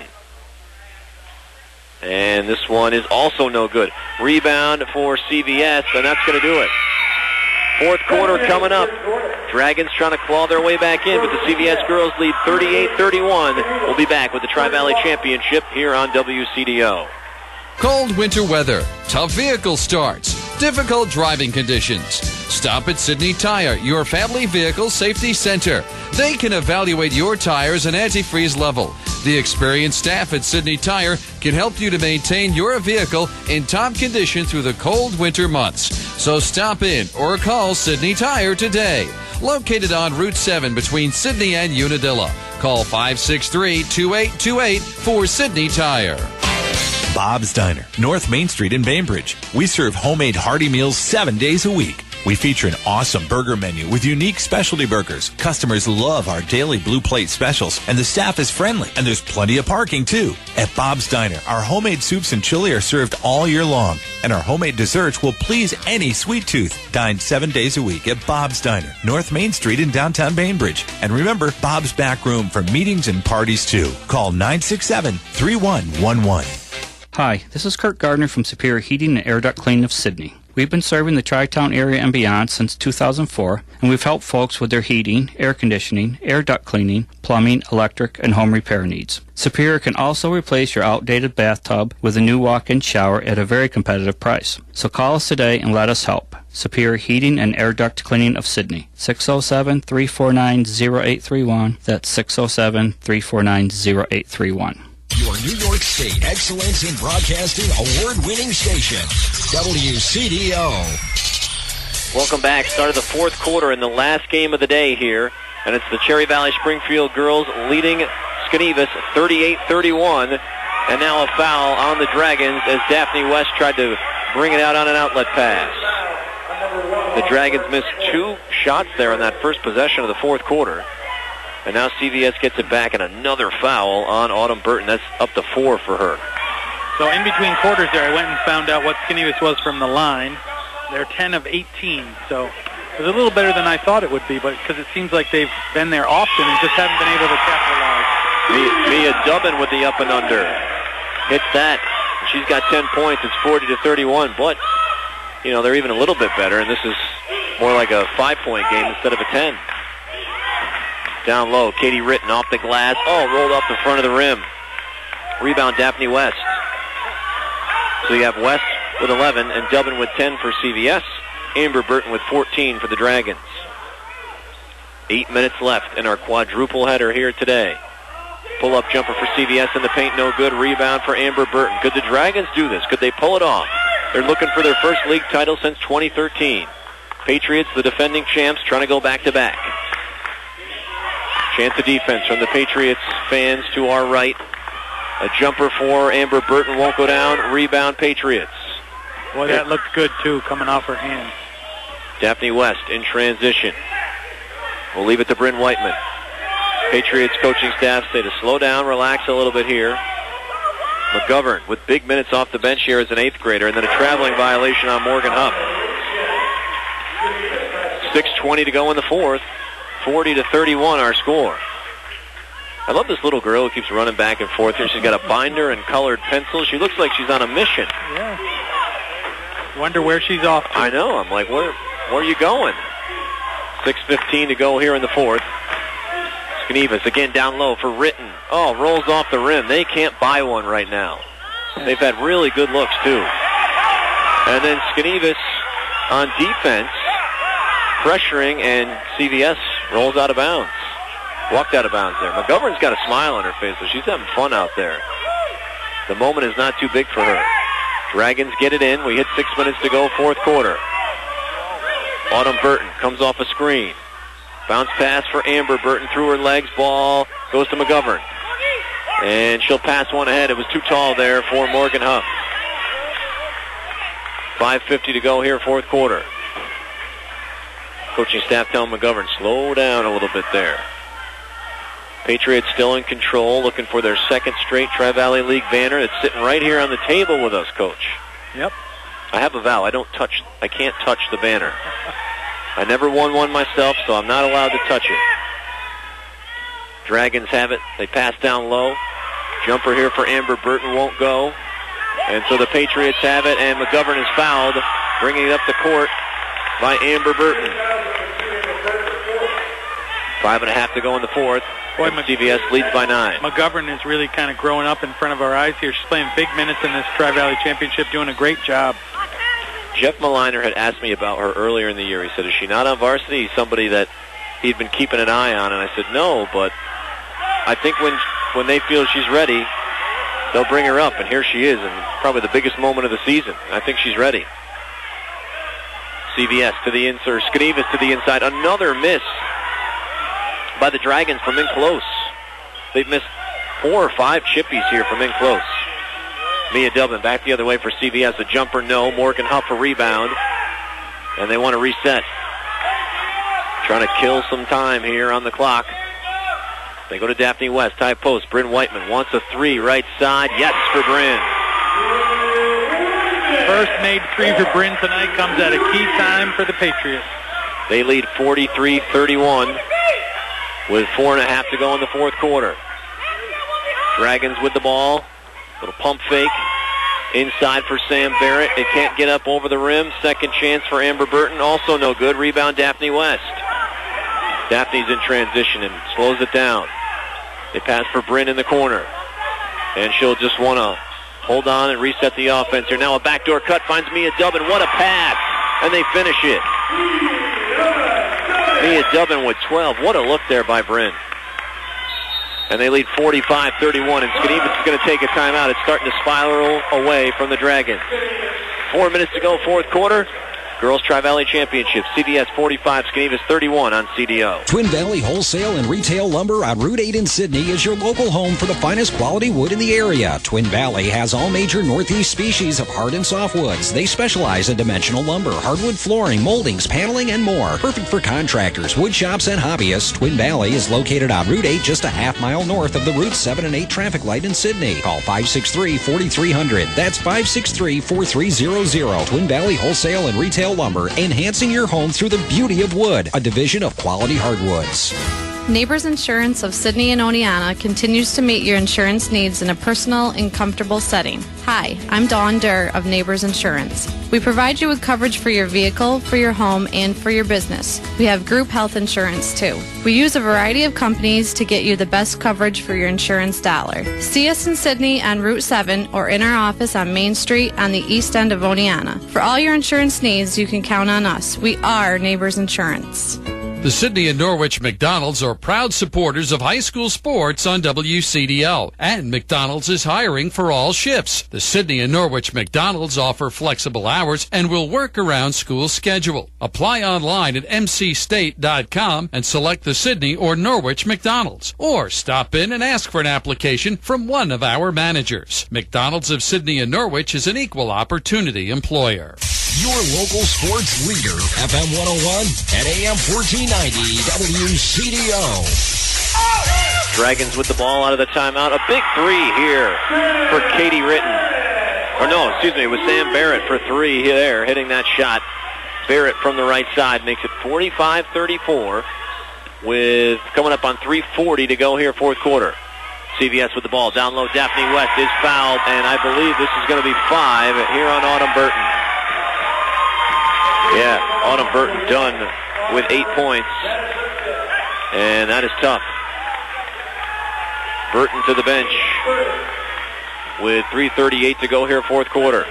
And this one is also no good. Rebound for C V S, and that's going to do it. Fourth quarter coming up. Dragons trying to claw their way back in, but the C V S girls lead thirty-eight thirty-one. We'll be back with the Tri-Valley Championship here on W C D O. Cold winter weather, tough vehicle starts, difficult driving conditions. Stop at Sydney Tire, your family vehicle safety center. They can evaluate your tires and antifreeze level. The experienced staff at Sydney Tire can help you to maintain your vehicle in top condition through the cold winter months. So stop in or call Sydney Tire today. Located on Route seven between Sydney and Unadilla. Call five six three, two eight two eight for Sydney Tire. Bob's Diner, North Main Street in Bainbridge. We serve homemade hearty meals seven days a week. We feature an awesome burger menu with unique specialty burgers. Customers love our daily blue plate specials, and the staff is friendly, and there's plenty of parking, too. At Bob's Diner, our homemade soups and chili are served all year long, and our homemade desserts will please any sweet tooth. Dine seven days a week at Bob's Diner, North Main Street in downtown Bainbridge. And remember, Bob's back room for meetings and parties, too. Call nine six seven, three one one one. Hi, this is Kurt Gardner from Superior Heating and Air Duct Cleaning of Sydney. We've been serving the Tri-Town area and beyond since two thousand four, and we've helped folks with their heating, air conditioning, air duct cleaning, plumbing, electric, and home repair needs. Superior can also replace your outdated bathtub with a new walk-in shower at a very competitive price. So call us today and let us help. Superior Heating and Air Duct Cleaning of Sydney, six oh seven, three four nine, oh eight three one. That's six oh seven, three four nine, oh eight three one. Your New York State Excellence in Broadcasting award-winning station, W C D O. Welcome back. Start of the fourth quarter in the last game of the day here. And it's the Cherry Valley Springfield girls leading Skenevis thirty-eight thirty-one. And now a foul on the Dragons as Daphne West tried to bring it out on an outlet pass. The Dragons missed two shots there in that first possession of the fourth quarter. And now C V S gets it back, and another foul on Autumn Burton. That's up to four for her. So in between quarters there, I went and found out what Skenevis was from the line. They're ten of eighteen, so it was a little better than I thought it would be, but because it seems like they've been there often and just haven't been able to capitalize. Mia Dubbin with the up and under. Hits that. She's got ten points. It's forty to thirty-one, but, you know, they're even a little bit better, and this is more like a five-point game instead of a ten. Down low, Katie Ritten off the glass. Oh, rolled off the front of the rim. Rebound, Daphne West. So you have West with eleven and Dubbin with ten for C V S. Amber Burton with fourteen for the Dragons. Eight minutes left in our quadruple header here today. Pull-up jumper for C V S in the paint, no good. Rebound for Amber Burton. Could the Dragons do this? Could they pull it off? They're looking for their first league title since twenty thirteen. Patriots, the defending champs, trying to go back-to-back. Chance of defense from the Patriots fans to our right. A jumper for Amber Burton won't go down. Rebound, Patriots. Boy, that looked good, too, coming off her hand. Daphne West in transition. We'll leave it to Bryn Whiteman. Patriots coaching staff say to slow down, relax a little bit here. McGovern with big minutes off the bench here as an eighth grader, and then a traveling violation on Morgan Huff. six twenty to go in the fourth. forty to thirty-one our score. I love this little girl who keeps running back and forth here. She's got a binder and colored pencils. She looks like she's on a mission. Yeah. Wonder where she's off to. I know. I'm like, where, where are you going? six fifteen to go here in the fourth. Skenevis again down low for Ritten. Oh, rolls off the rim. They can't buy one right now. They've had really good looks, too. And then Skenevis on defense, pressuring, and C V S rolls out of bounds. Walked out of bounds there. McGovern's got a smile on her face, so she's having fun out there. The moment is not too big for her. Dragons get it in. We hit six minutes to go, fourth quarter. Autumn Burton comes off a screen. Bounce pass for Amber Burton through her legs. Ball goes to McGovern. And she'll pass one ahead. It was too tall there for Morgan Huff. five fifty to go here, fourth quarter. Coaching staff telling McGovern, slow down a little bit there. Patriots still in control, looking for their second straight Tri-Valley League banner. It's sitting right here on the table with us, Coach. Yep. I have a vow. I don't touch, I can't touch the banner. I never won one myself, so I'm not allowed to touch it. Dragons have it. They pass down low. Jumper here for Amber Burton won't go. And so the Patriots have it, and McGovern is fouled, bringing it up the court by Amber Burton. Five and a half to go in the fourth. Boy, C V S leads by nine. McGovern is really kind of growing up in front of our eyes here. She's playing big minutes in this Tri-Valley Championship, doing a great job. Jeff Maliner had asked me about her earlier in the year. He said, is she not on varsity? He's somebody that he'd been keeping an eye on. And I said, no, but I think when when they feel she's ready, they'll bring her up. And here she is, and probably the biggest moment of the season. I think she's ready. C V S to the inside, Skenevis to the inside. Another miss by the Dragons from in close. They've missed four or five chippies here from in close. Mia Dublin back the other way for C V S. A jumper, no. Morgan Huff a rebound. And they want to reset. Trying to kill some time here on the clock. They go to Daphne West, high post. Bryn Whiteman wants a three, right side. Yes for Bryn. First made three for Bryn tonight comes at a key time for the Patriots. They lead forty-three thirty-one with four and a half to go in the fourth quarter. Dragons with the ball. Little pump fake. Inside for Sam Barrett. It can't get up over the rim. Second chance for Amber Burton. Also no good. Rebound Daphne West. Daphne's in transition and slows it down. They pass for Bryn in the corner. And she'll just want to hold on and reset the offense here. Now a backdoor cut finds Mia Dubbin. What a pass. And they finish it. Mia Dubbin with twelve. What a look there by Bryn. And they lead forty-five thirty-one, and Skenevis is going to take a timeout. It's starting to spiral away from the Dragons. Four minutes to go, fourth quarter. Girls Tri-Valley Championship, C V S forty-five, Skenevis thirty-one on C D O. Twin Valley Wholesale and Retail Lumber on Route eight in Sydney is your local home for the finest quality wood in the area. Twin Valley has all major Northeast species of hard and soft woods. They specialize in dimensional lumber, hardwood flooring, moldings, paneling, and more. Perfect for contractors, wood shops, and hobbyists. Twin Valley is located on Route eight, just a half mile north of the Route seven and eight traffic light in Sydney. Call five six three, four three zero zero. That's five six three, four three zero zero. Twin Valley Wholesale and Retail Lumber, enhancing your home through the beauty of wood, a division of Quality Hardwoods. Neighbors Insurance of Sydney and Oneonta continues to meet your insurance needs in a personal and comfortable setting. Hi, I'm Dawn Durr of Neighbors Insurance. We provide you with coverage for your vehicle, for your home, and for your business. We have group health insurance too. We use a variety of companies to get you the best coverage for your insurance dollar. See us in Sydney on Route seven or in our office on Main Street on the east end of Oneonta. For all your insurance needs, you can count on us. We are Neighbors Insurance. The Sydney and Norwich McDonald's are proud supporters of high school sports on W C D O, and McDonald's is hiring for all shifts. The Sydney and Norwich McDonald's offer flexible hours and will work around school schedule. Apply online at m c state dot com and select the Sydney or Norwich McDonald's, or stop in and ask for an application from one of our managers. McDonald's of Sydney and Norwich is an equal opportunity employer. Your local sports leader, F M one oh one and A M fourteen ninety W C D O. Dragons with the ball out of the timeout. A big three here for Katie Ritten. Or no, excuse me, it was Sam Barrett for three there, hitting that shot. Barrett from the right side makes it forty-five thirty-four with coming up on three forty to go here, fourth quarter. C V S with the ball. Down low, Daphne West is fouled, and I believe this is going to be five here on Autumn Burton. Yeah, Autumn Burton done with eight points, and that is tough. Burton to the bench with three thirty-eight to go here, fourth quarter.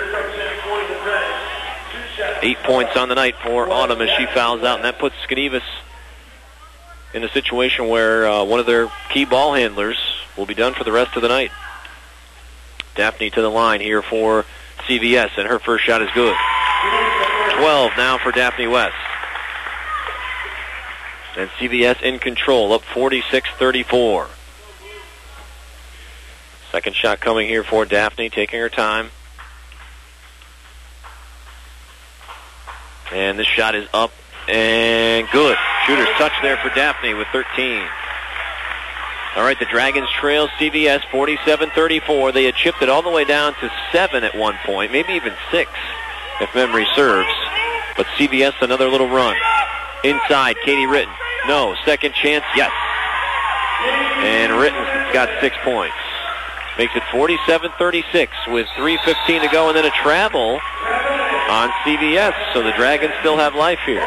Eight points on the night for Autumn as she fouls out, and that puts Skenevis in a situation where uh, one of their key ball handlers will be done for the rest of the night. Daphne to the line here for C V S, and her first shot is good. twelve now for Daphne West. And C V S in control, up forty-six thirty-four. Second shot coming here for Daphne, taking her time. And this shot is up and good. Shooter's touch there for Daphne with thirteen. All right, the Dragons trail C V S forty-seven thirty-four. They had chipped it all the way down to seven at one point, maybe even six, if memory serves. But C V S another little run. Inside, Katie Ritten. No, second chance, yes. And Ritten's got six points. Makes it forty-seven thirty-six with three fifteen to go, and then a travel on C V S. So the Dragons still have life here.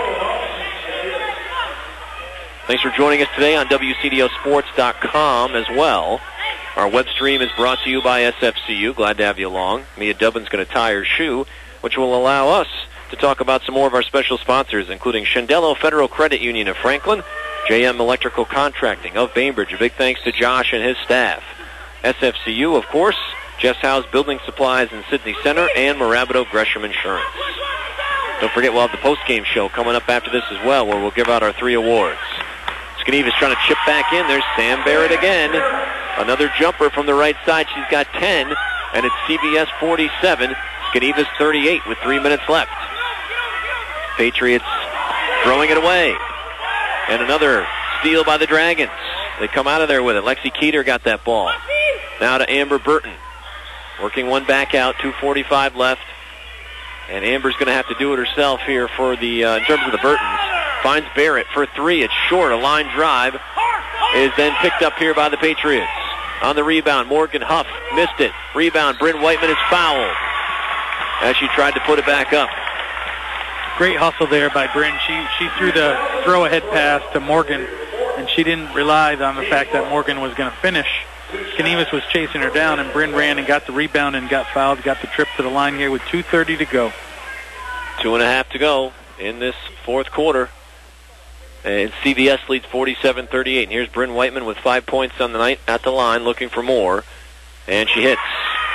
Thanks for joining us today on W C D O sports dot com as well. Our web stream is brought to you by S F C U. Glad to have you along. Mia Dubbin's going to tie her shoe, which will allow us to talk about some more of our special sponsors, including Shendello Federal Credit Union of Franklin, J M Electrical Contracting of Bainbridge. A big thanks to Josh and his staff. S F C U, of course, Jeff's House Building Supplies in Sydney Center, and Morabito Gresham Insurance. Don't forget, we'll have the post-game show coming up after this as well, where we'll give out our three awards. Skenevis trying to chip back in. There's Sam Barrett again. Another jumper from the right side. She's got ten, and it's C V S forty-seven, Skenevis thirty-eight with three minutes left. Patriots throwing it away. And another steal by the Dragons. They come out of there with it. Lexi Keeter got that ball. Now to Amber Burton. Working one back out, two forty-five left. And Amber's going to have to do it herself here for the, uh, in terms of the Burtons. Finds Barrett for three. It's short. A line drive is then picked up here by the Patriots. On the rebound, Morgan Huff missed it. Rebound, Bryn Whiteman is fouled as she tried to put it back up. Great hustle there by Bryn. She she threw the throw-ahead pass to Morgan, and she didn't rely on the fact that Morgan was going to finish. Skenevis was chasing her down, and Bryn ran and got the rebound and got fouled, got the trip to the line here with two thirty to go. Two and a half to go in this fourth quarter. And C V S leads forty-seven thirty-eight. And here's Bryn Whiteman with five points on the night at the line looking for more. And she hits.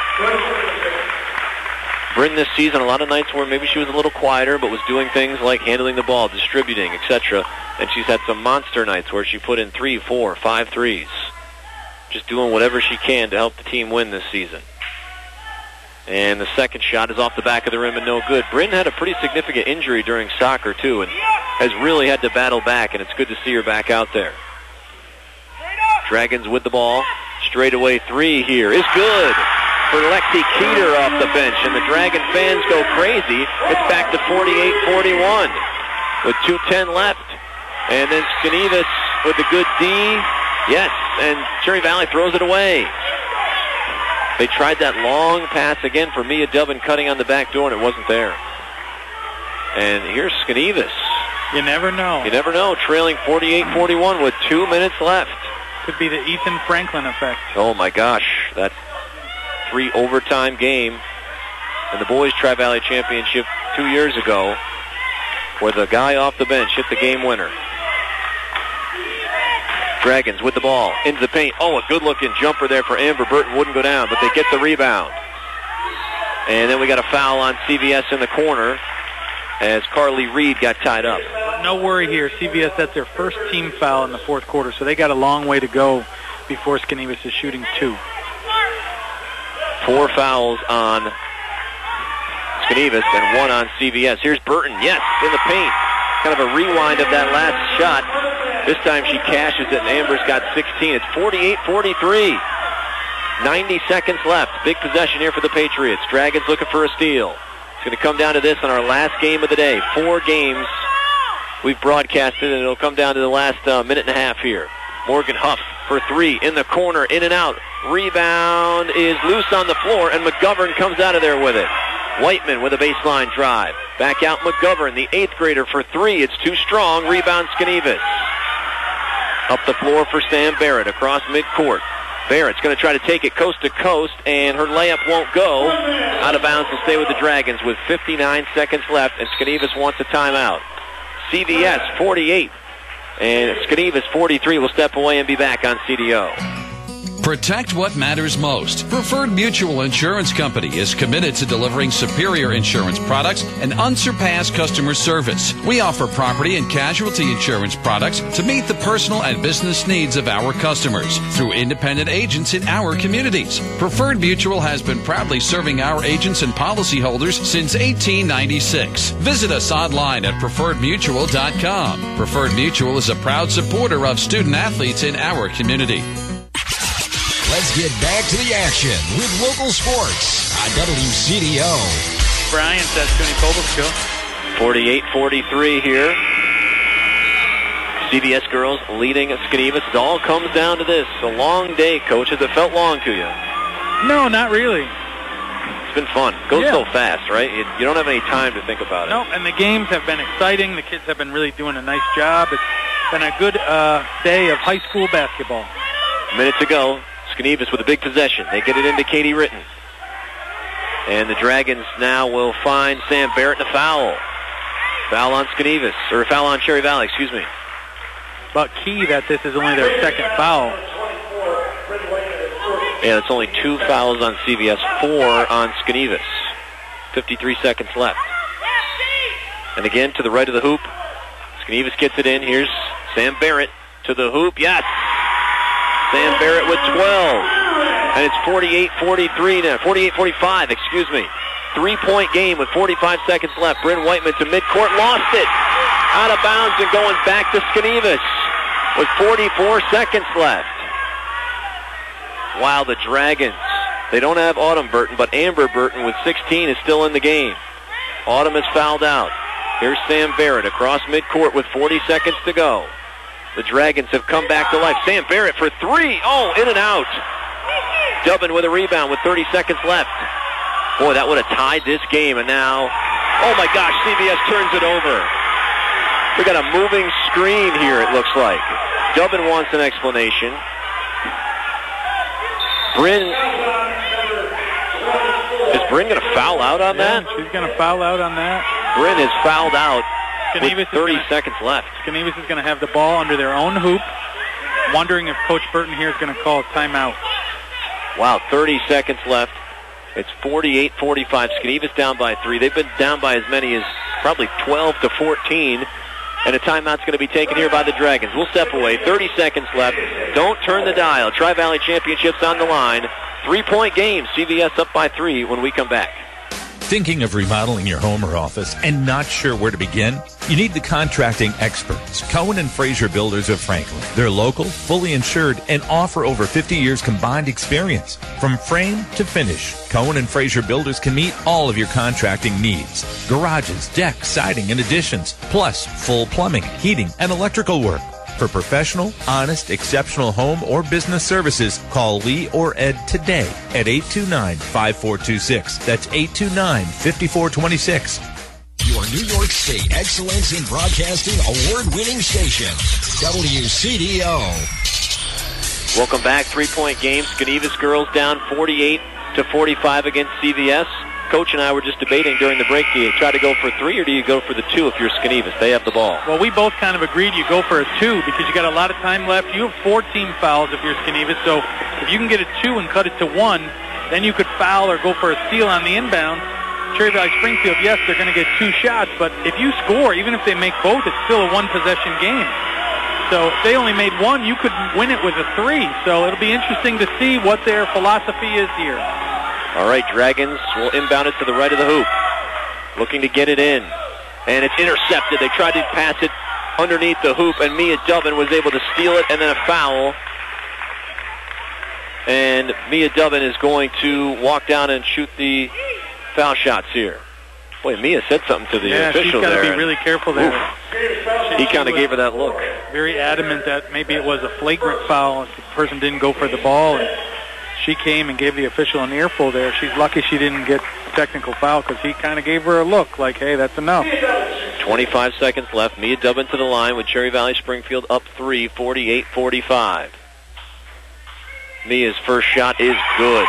Bryn this season, a lot of nights where maybe she was a little quieter, but was doing things like handling the ball, distributing, et cetera. And she's had some monster nights where she put in three, four, five threes. Just doing whatever she can to help the team win this season. And the second shot is off the back of the rim and no good. Bryn had a pretty significant injury during soccer, too, and has really had to battle back, and it's good to see her back out there. Dragons with the ball. Straightaway three here is good for Lexi Keeter off the bench, and the Dragon fans go crazy. It's back to forty-eight forty-one with two ten left. And then Skenevis with the good D. Yes, and Cherry Valley throws it away. They tried that long pass again for Mia Dubbin cutting on the back door, and it wasn't there. And here's Skenevis. You never know. You never know. Trailing forty-eight forty-one with two minutes left. Could be the Ethan Franklin effect. Oh, my gosh. That three overtime game in the boys Tri-Valley Championship two years ago where the guy off the bench hit the game winner. Dragons with the ball into the paint. Oh, a good-looking jumper there for Amber Burton. Wouldn't go down, but they get the rebound. And then we got a foul on C V S in the corner as Carly Reed got tied up. No worry here. C V S, that's their first team foul in the fourth quarter, so they got a long way to go before Skenevis is shooting two. Four fouls on Skenevis and one on C V S. Here's Burton. Yes, in the paint. Kind of a rewind of that last shot. This time she cashes it, and Amber's got sixteen. It's forty-eight forty-three. ninety seconds left. Big possession here for the Patriots. Dragons looking for a steal. It's going to come down to this on our last game of the day. Four games we've broadcasted, and it'll come down to the last uh, minute and a half here. Morgan Huff for three in the corner, in and out. Rebound is loose on the floor, and McGovern comes out of there with it. Whiteman with a baseline drive. Back out McGovern, the eighth grader for three. It's too strong. Rebound Skenevis. Up the floor for Sam Barrett across midcourt. Barrett's going to try to take it coast to coast, and her layup won't go. Out of bounds to stay with the Dragons with fifty-nine seconds left, and Skenevis wants a timeout. C V S forty-eight, and Skenevis forty-three will step away and be back on C D O. Protect what matters most. Preferred Mutual Insurance Company is committed to delivering superior insurance products and unsurpassed customer service. We offer property and casualty insurance products to meet the personal and business needs of our customers through independent agents in our communities. Preferred Mutual has been proudly serving our agents and policyholders since eighteen ninety-six. Visit us online at preferred mutual dot com. Preferred Mutual is a proud supporter of student athletes in our community. Let's get back to the action with local sports on W C D O. Brian says Cooney Cobblesville. forty-eight forty-three here. C V S girls leading Skenevis. It all comes down to this. A long day, Coach. Has it felt long to you? No, not really. It's been fun. It goes yeah. so fast, right? You, you don't have any time to think about it. No, and the games have been exciting. The kids have been really doing a nice job. It's been a good uh, day of high school basketball. A minute to go. Skenevis with a big possession. They get it into Katie Ritten. And the Dragons now will find Sam Barrett in a foul. Foul on Skenevis, or a foul on Cherry Valley, excuse me. But key that this is only their second foul. Yeah, it's only two fouls on C V S, four on Skenevis. fifty-three seconds left. And again, to the right of the hoop. Skenevis gets it in. Here's Sam Barrett to the hoop. Yes! Sam Barrett with twelve. And it's forty-eight forty-three now. forty-eight forty-five, excuse me. three-point game with forty-five seconds left. Bryn Whiteman to midcourt, lost it. Out of bounds and going back to Skenevus with forty-four seconds left. While the Dragons, they don't have Autumn Burton, but Amber Burton with sixteen is still in the game. Autumn is fouled out. Here's Sam Barrett across midcourt with forty seconds to go. The Dragons have come back to life. Sam Barrett for three. Oh, in and out. Dubbin with a rebound with thirty seconds left. Boy, that would have tied this game. And now, oh my gosh, C V S turns it over. We got a moving screen here, it looks like. Dubbin wants an explanation. Bryn, is Bryn going to foul out on yeah, that? She's going to foul out on that. Bryn is fouled out Skenevus with thirty gonna, seconds left. Skenevus is going to have the ball under their own hoop, wondering if Coach Burton here is going to call a timeout. Wow, thirty seconds left. It's forty-eight forty-five. Skenevus down by three. They've been down by as many as probably twelve to fourteen. And a timeout's going to be taken here by the Dragons. We'll step away. thirty seconds left. Don't turn the dial. Tri-Valley Championships on the line. Three-point game. C V S up by three when we come back. Thinking of remodeling your home or office and not sure where to begin? You need the contracting experts, Cohen and Fraser Builders of Franklin. They're local, fully insured, and offer over fifty years combined experience. From frame to finish, Cohen and Fraser Builders can meet all of your contracting needs. Garages, decks, siding, and additions, plus full plumbing, heating, and electrical work. For professional, honest, exceptional home or business services, call Lee or Ed today at eight two nine, five four two six. That's eight two nine, five four two six. Your New York State Excellence in Broadcasting award-winning station, W C D O. Welcome back. Three-point game. Skenevus girls down forty-eight to forty-five against C V S. Coach and I were just debating during the break, do you try to go for three or do you go for the two if you're Skenevus? They have the ball. Well, we both kind of agreed you go for a two because you got a lot of time left. You have four team fouls if you're Skenevus, so if you can get a two and cut it to one, then you could foul or go for a steal on the inbound. Cherry Valley Springfield, yes, they're going to get two shots, but if you score, even if they make both, it's still a one-possession game. So if they only made one, you could win it with a three. So it'll be interesting to see what their philosophy is here. All right, Dragons will inbound it to the right of the hoop. Looking to get it in. And it's intercepted. They tried to pass it underneath the hoop, and Mia Dubbin was able to steal it, and then a foul. And Mia Dubbin is going to walk down and shoot the foul shots here. Boy, Mia said something to the yeah, official there. Yeah, she's got to be really careful there. He kind of gave her that look. Very adamant that maybe it was a flagrant foul. The person didn't go for the ball, and she came and gave the official an earful there. She's lucky she didn't get technical foul because he kind of gave her a look like, hey, that's enough. twenty-five seconds left. Mia Dubbin to the line with Cherry Valley Springfield up three, forty-eight forty-five. Mia's first shot is good.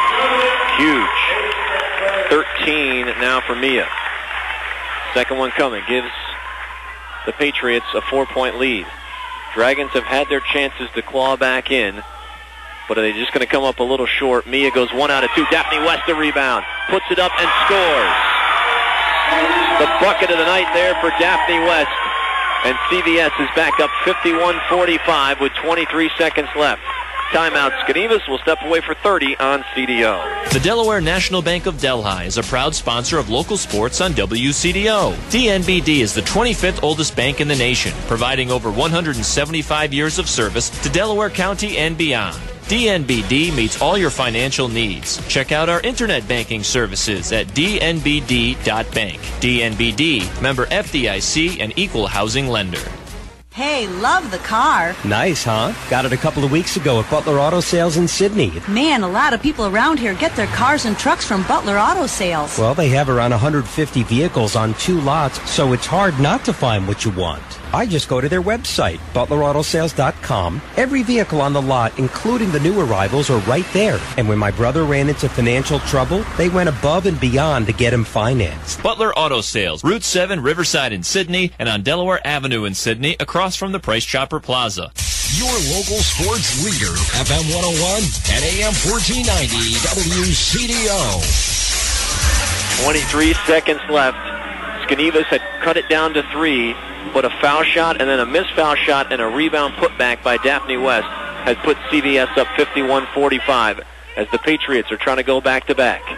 Huge. thirteen now for Mia. Second one coming. Gives the Patriots a four-point lead. Dragons have had their chances to claw back in, but are they just going to come up a little short? Mia goes one out of two. Daphne West the rebound. Puts it up and scores. The bucket of the night there for Daphne West. And C V S is back up fifty-one forty-five with twenty-three seconds left. Timeout. Skenevus will step away for thirty on C D O. The Delaware National Bank of Delhi is a proud sponsor of local sports on W C D O. D N B D is the twenty-fifth oldest bank in the nation, providing over one hundred seventy-five years of service to Delaware County and beyond. D N B D meets all your financial needs. Check out our internet banking services at d n b d dot bank. D N B D, member F D I C and equal housing lender. Hey, love the car. Nice, huh? Got it a couple of weeks ago at Butler Auto Sales in Sydney. Man, a lot of people around here get their cars and trucks from Butler Auto Sales. Well, they have around one hundred fifty vehicles on two lots, so it's hard not to find what you want. I just go to their website, butler auto sales dot com. Every vehicle on the lot, including the new arrivals, are right there. And when my brother ran into financial trouble, they went above and beyond to get him financed. Butler Auto Sales, Route seven, Riverside in Sydney, and on Delaware Avenue in Sydney, across from the Price Chopper Plaza. Your local sports leader, F M one oh one and A M fourteen ninety W C D O. twenty-three seconds left. Skenevus had cut it down to three, but a foul shot and then a missed foul shot and a rebound put back by Daphne West has put C V S up fifty-one forty-five as the Patriots are trying to go back to back.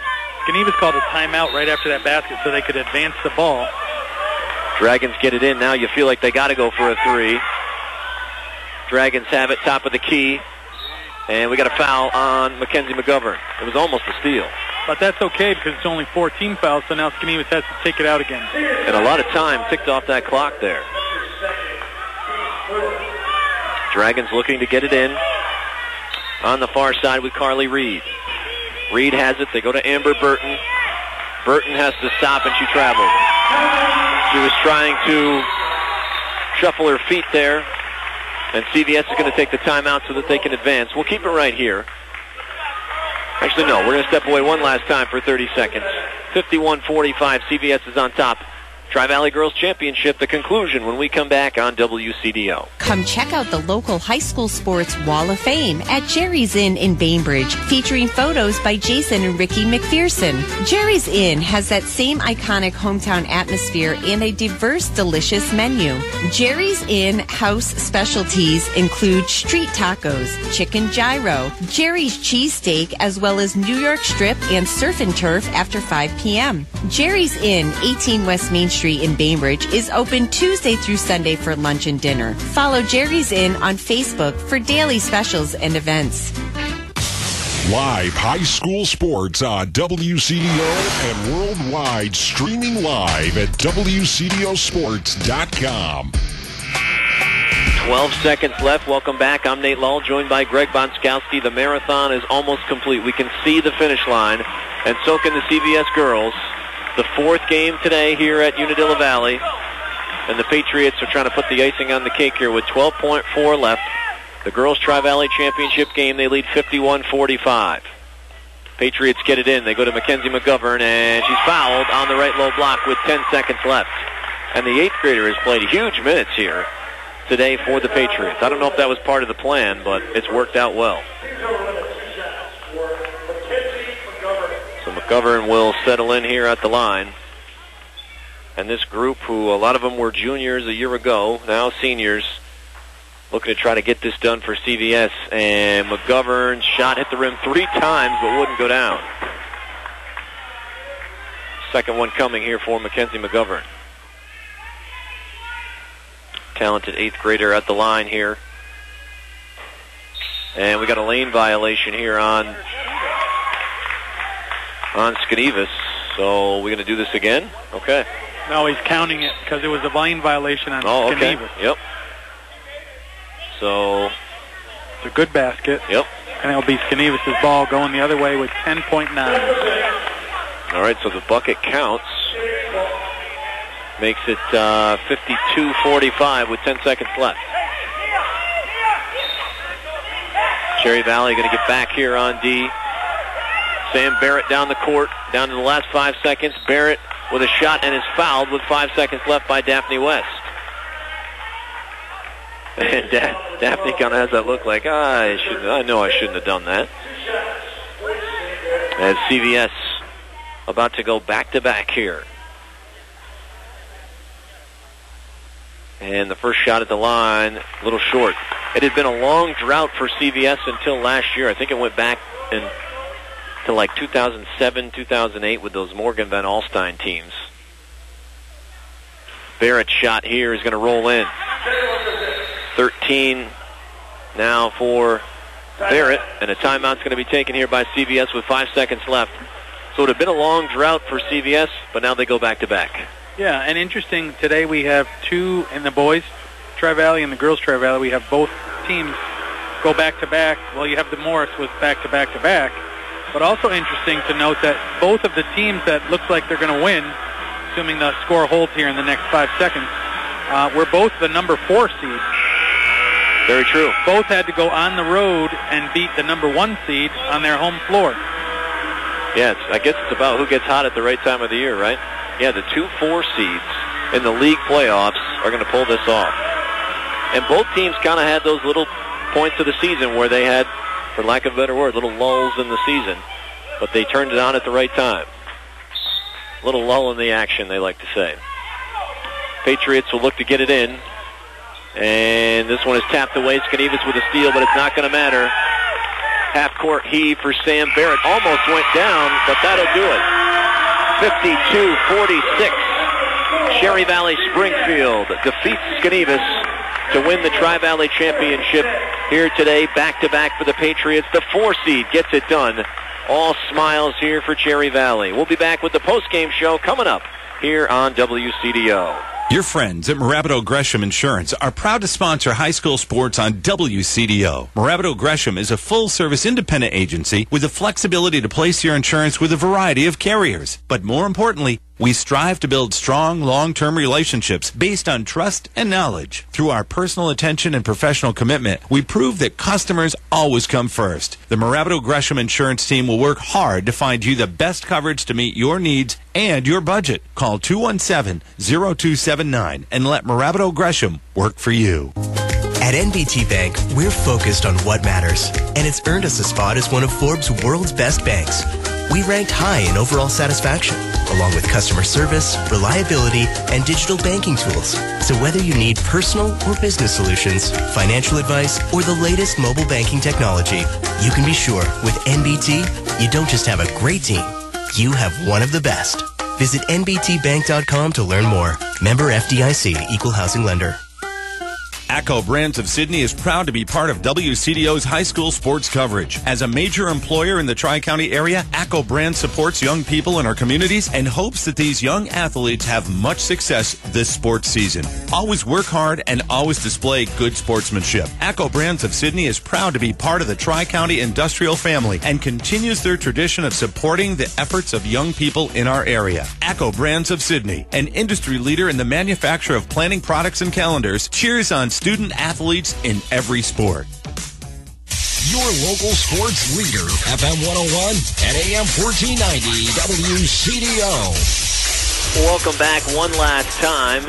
Skenevis called a timeout right after that basket so they could advance the ball. Dragons get it in. Now you feel like they got to go for a three. Dragons have it top of the key. And we got a foul on Mackenzie McGovern. It was almost a steal. But that's okay because it's only fourteen fouls, so now Skenevis has to take it out again. And a lot of time ticked off that clock there. Dragons looking to get it in. On the far side with Carly Reed. Reed has it. They go to Amber Burton. Burton has to stop, and she traveled. She was trying to shuffle her feet there. And C V S is going to take the timeout so that they can advance. We'll keep it right here. Actually, no. We're going to step away one last time for thirty seconds. fifty-one forty-five. C V S is on top. Tri-Valley Girls Championship, the conclusion when we come back on W C D O. Come check out the local high school sports Wall of Fame at Jerry's Inn in Bainbridge, featuring photos by Jason and Ricky McPherson. Jerry's Inn has that same iconic hometown atmosphere and a diverse, delicious menu. Jerry's Inn house specialties include street tacos, chicken gyro, Jerry's cheesesteak, as well as New York strip and surf and turf after five p.m. Jerry's Inn, eighteen West Main Street in Bainbridge, is open Tuesday through Sunday for lunch and dinner. Follow Jerry's Inn on Facebook for daily specials and events. Live high school sports on W C D O and worldwide, streaming live at W C D O sports dot com. twelve seconds left. Welcome back. I'm Nate Lull, joined by Greg Bonskowski. The marathon is almost complete. We can see the finish line, and so can the C V S girls. The fourth game today here at Unadilla Valley, and the Patriots are trying to put the icing on the cake here with twelve point four left. The Girls Tri-Valley Championship game, they lead fifty-one forty-five. Patriots get it in. They go to Mackenzie McGovern, and she's fouled on the right low block with ten seconds left. And the eighth grader has played huge minutes here today for the Patriots. I don't know if that was part of the plan, but it's worked out well. So McGovern will settle in here at the line. And this group, who a lot of them were juniors a year ago, now seniors, looking to try to get this done for C V S. And McGovern's shot hit the rim three times but wouldn't go down. Second one coming here for Mackenzie McGovern. Talented eighth grader at the line here. And we got a lane violation here on on Skenevis. So we're going to do this again? Okay. No, he's counting it because it was a lane violation on oh, okay. Skenevis. Yep. So it's a good basket. Yep. And it'll be Skenevis' ball going the other way with ten point nine. All right, so the bucket counts. Makes it uh, fifty-two forty-five with ten seconds left. Cherry Valley going to get back here on D. Sam Barrett down the court, down to the last five seconds. Barrett with a shot and is fouled with five seconds left by Daphne West. And da- Daphne kind of has that look like, ah, I, should, I know I shouldn't have done that. As C V S about to go back-to-back here. And the first shot at the line, a little short. It had been a long drought for C V S until last year. I think it went back in, to like two thousand seven, two thousand eight with those Morgan Van Alstyne teams. Barrett's shot here is going to roll in. thirteen now for Barrett, and a timeout's going to be taken here by C V S with five seconds left. So it had been a long drought for C V S, but now they go back-to-back. Yeah, and interesting, today we have two in the boys Tri-Valley and the girls Tri-Valley. We have both teams go back-to-back. Well, you have the Morris with back-to-back-to-back. But also interesting to note that both of the teams that looks like they're going to win, assuming the score holds here in the next five seconds, uh, were both the number four seed. Very true. Both had to go on the road and beat the number one seed on their home floor. Yeah, it's, I guess it's about who gets hot at the right time of the year, right? Yeah, the two four seeds in the league playoffs are going to pull this off. And both teams kind of had those little points of the season where they had, for lack of a better word, little lulls in the season. But they turned it on at the right time. Little lull in the action, they like to say. Patriots will look to get it in. And this one is tapped away. Skenevis with a steal, but it's not going to matter. Half-court heave for Sam Barrett. Almost went down, but that'll do it. fifty-two forty-six. Cherry Valley Springfield defeats Skenevis to win the Tri-Valley Championship here today, back-to-back for the Patriots. The four seed gets it done. All smiles here for Cherry Valley. We'll be back with the post-game show coming up here on W C D O. Your friends at Morabito Gresham Insurance are proud to sponsor high school sports on W C D O. Morabito Gresham is a full-service independent agency with the flexibility to place your insurance with a variety of carriers. But more importantly, we strive to build strong, long-term relationships based on trust and knowledge. Through our personal attention and professional commitment, we prove that customers always come first. The Morabito Gresham Insurance team will work hard to find you the best coverage to meet your needs and your budget. Call two one seven, zero two seven nine and let Morabito Gresham work for you. At N B T Bank, we're focused on what matters, and it's earned us a spot as one of Forbes' world's best banks. We ranked high in overall satisfaction, along with customer service, reliability, and digital banking tools. So whether you need personal or business solutions, financial advice, or the latest mobile banking technology, you can be sure with N B T, you don't just have a great team, you have one of the best. Visit N B T bank dot com to learn more. Member F D I C, Equal Housing Lender. ACCO Brands of Sydney is proud to be part of W C D O's high school sports coverage. As a major employer in the Tri-County area, ACCO Brands supports young people in our communities and hopes that these young athletes have much success this sports season. Always work hard and always display good sportsmanship. ACCO Brands of Sydney is proud to be part of the Tri-County industrial family and continues their tradition of supporting the efforts of young people in our area. ACCO Brands of Sydney, an industry leader in the manufacture of planning products and calendars, cheers on student athletes in every sport. Your local sports leader, F M one oh one and A M fourteen ninety W C D O. Welcome back one last time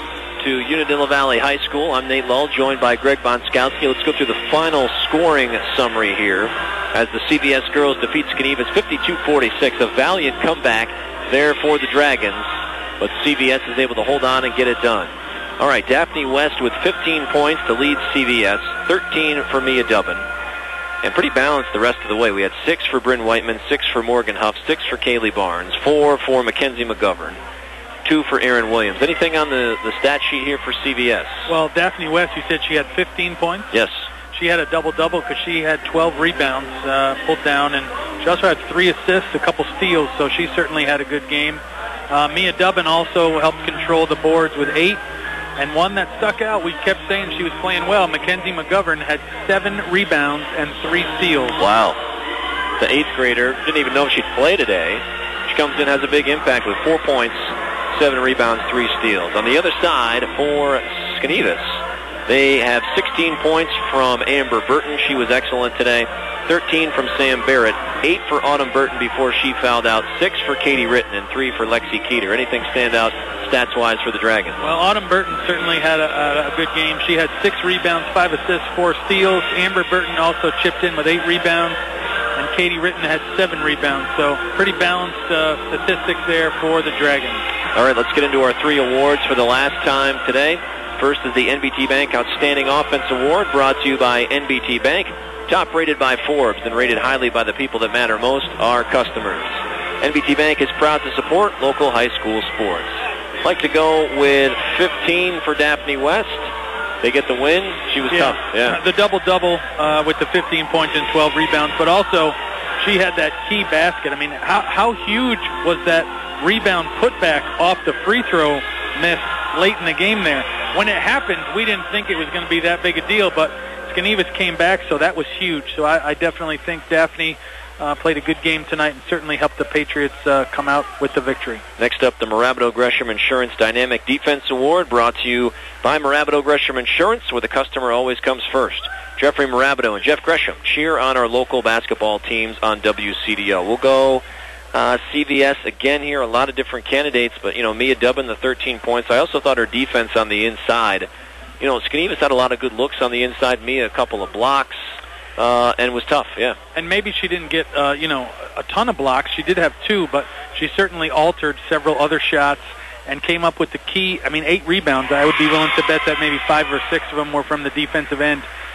to Unadilla Valley High School. I'm Nate Lull, joined by Greg Bonskowski. Let's go through the final scoring summary here as the C V S girls defeat Skenevis fifty-two forty-six. A valiant comeback there for the Dragons, but C V S is able to hold on and get it done. All right, Daphne West with fifteen points to lead C V S, thirteen for Mia Dubbin. And pretty balanced the rest of the way. We had six for Bryn Whiteman, six for Morgan Huff, six for Kaylee Barnes, four for Mackenzie McGovern, two for Aaron Williams. Anything on the, the stat sheet here for C V S? Well, Daphne West, you said she had fifteen points? Yes. She had a double-double because she had twelve rebounds uh, pulled down, and she also had three assists, a couple steals, so she certainly had a good game. Uh, Mia Dubbin also helped control the boards with eight. And one that stuck out, we kept saying she was playing well. Mackenzie McGovern had seven rebounds and three steals. Wow. The eighth grader didn't even know she'd play today. She comes in, has a big impact with four points, seven rebounds, three steals. On the other side, for Skenevis, they have sixteen points from Amber Burton. She was excellent today. thirteen from Sam Barrett, eight for Autumn Burton before she fouled out, six for Katie Ritten, and three for Lexi Keeter. Anything stand out stats-wise for the Dragons? Well, Autumn Burton certainly had a, a, a good game. She had six rebounds, five assists, four steals. Amber Burton also chipped in with eight rebounds, and Katie Ritten had seven rebounds. So pretty balanced uh, statistics there for the Dragons. All right, let's get into our three awards for the last time today. First is the N B T Bank Outstanding Offense Award, brought to you by N B T Bank. Top rated by Forbes and rated highly by the people that matter most, our customers. N B T Bank is proud to support local high school sports. I'd like to go with fifteen for Daphne West. They get the win. She was yeah. tough. Yeah. The double-double uh, with the fifteen points and twelve rebounds, but also she had that key basket. I mean, how, how huge was that rebound putback off the free throw miss late in the game there? When it happened, we didn't think it was going to be that big a deal, but Skenevis came back, so that was huge. So I, I definitely think Daphne uh, played a good game tonight and certainly helped the Patriots uh, come out with the victory. Next up, the Morabito Gresham Insurance Dynamic Defense Award, brought to you by Morabito Gresham Insurance, where the customer always comes first. Jeffrey Morabito and Jeff Gresham cheer on our local basketball teams on W C D O. We'll go uh, C V S again here, a lot of different candidates, but, you know, Mia Dubbin, the thirteen points. I also thought her defense on the inside, you know, Skenevis had a lot of good looks on the inside. Mia, a couple of blocks, uh, and was tough, yeah. And maybe she didn't get, uh, you know, a ton of blocks. She did have two, but she certainly altered several other shots and came up with the key. I mean, eight rebounds. I would be willing to bet that maybe five or six of them were from the defensive end.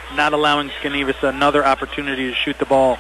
not allowing Skenevus another opportunity to shoot the ball.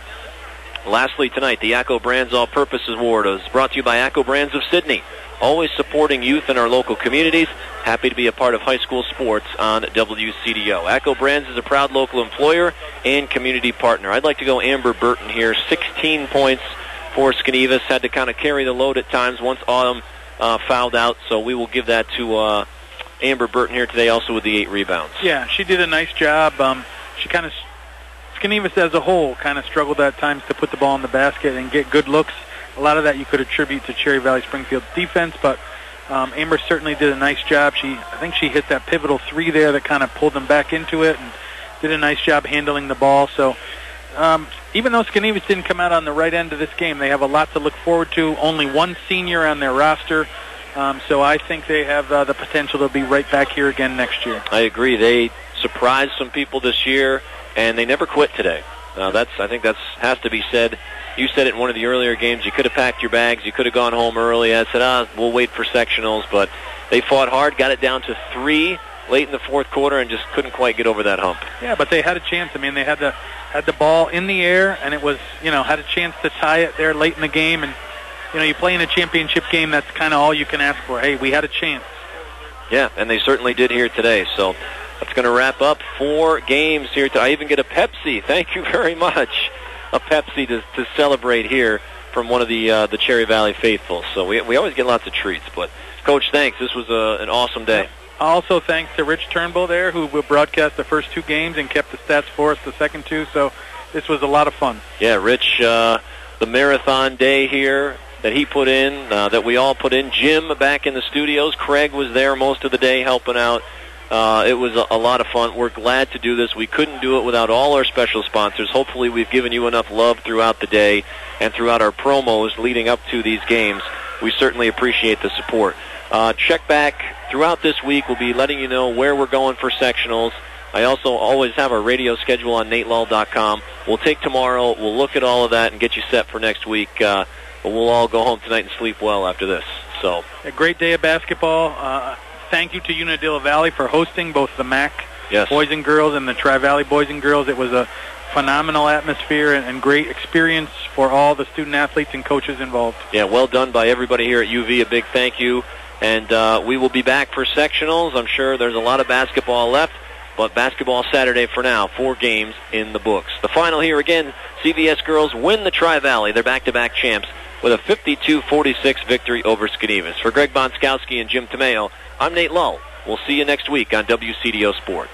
Lastly tonight, the ACCO Brands All-Purpose Award is brought to you by ACCO Brands of Sydney. Always supporting youth in our local communities. Happy to be a part of high school sports on W C D O. ACCO Brands is a proud local employer and community partner. I'd like to go Amber Burton here. sixteen points for Skenevus. Had to kind of carry the load at times once Autumn uh, fouled out, so we will give that to uh, Amber Burton here today, also with the eight rebounds. Yeah, she did a nice job. Um, she kind of, Skenevus as a whole kind of struggled at times to put the ball in the basket and get good looks. A lot of that you could attribute to Cherry Valley Springfield's defense, but um, Amber certainly did a nice job. She, I think she hit that pivotal three there that kind of pulled them back into it and did a nice job handling the ball. So um, even though Skenevus didn't come out on the right end of this game, they have a lot to look forward to. Only one senior on their roster, um, so I think they have uh, the potential to be right back here again next year. I agree. They surprised some people this year, and they never quit today. Uh, that's I think that's has to be said. You said it in one of the earlier games. You could have packed your bags. You could have gone home early. I said, ah, we'll wait for sectionals. But they fought hard, got it down to three late in the fourth quarter, and just couldn't quite get over that hump. Yeah, but they had a chance. I mean, they had the had the ball in the air, and it was, you know, had a chance to tie it there late in the game. And, you know, you play in a championship game, that's kind of all you can ask for. Hey, we had a chance. Yeah, and they certainly did here today. So that's going to wrap up four games here. To, I even get a Pepsi. Thank you very much. A Pepsi to, to celebrate here from one of the uh, the Cherry Valley faithful. So we we always get lots of treats. But, Coach, thanks. This was a, an awesome day. Also, thanks to Rich Turnbull there, who will broadcast the first two games and kept the stats for us the second two. So this was a lot of fun. Yeah, Rich, uh, the marathon day here that he put in, uh, that we all put in. Jim back in the studios. Craig was there most of the day helping out. Uh, it was a, a lot of fun. We're glad to do this. We couldn't do it without all our special sponsors. Hopefully we've given you enough love throughout the day and throughout our promos leading up to these games. We certainly appreciate the support. Uh, check back throughout this week. We'll be letting you know where we're going for sectionals. I also always have our radio schedule on Nate Lull dot com. We'll take tomorrow. We'll look at all of that and get you set for next week. Uh, but we'll all go home tonight and sleep well after this. So a great day of basketball. Uh, Thank you to Unadilla Valley for hosting both the M A C yes. boys and girls and the Tri-Valley boys and girls. It was a phenomenal atmosphere and, and great experience for all the student athletes and coaches involved. Yeah, well done by everybody here at U V. A big thank you. And uh, we will be back for sectionals. I'm sure there's a lot of basketball left, but basketball Saturday for now. Four games in the books. The final here again, C V S girls win the Tri-Valley. They're back-to-back champs with a fifty-two forty-six victory over Skenevus. For Greg Bonskowski and Jim Tomeo, I'm Nate Lull. We'll see you next week on W C D O Sports.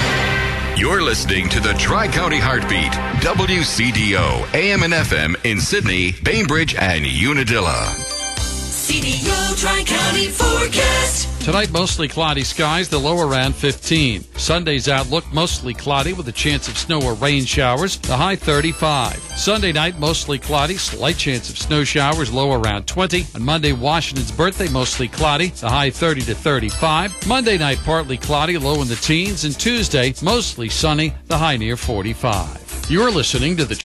You're listening to the Tri-County Heartbeat, W C D O, A M and F M in Sydney, Bainbridge, and Unadilla. C D O Tri-County forecast. Tonight, mostly cloudy skies, the low around fifteen. Sunday's outlook, mostly cloudy with a chance of snow or rain showers, the high thirty-five. Sunday night, mostly cloudy, slight chance of snow showers, low around twenty. On Monday, Washington's birthday, mostly cloudy, the high thirty to thirty-five. Monday night, partly cloudy, low in the teens. And Tuesday, mostly sunny, the high near forty-five. You're listening to the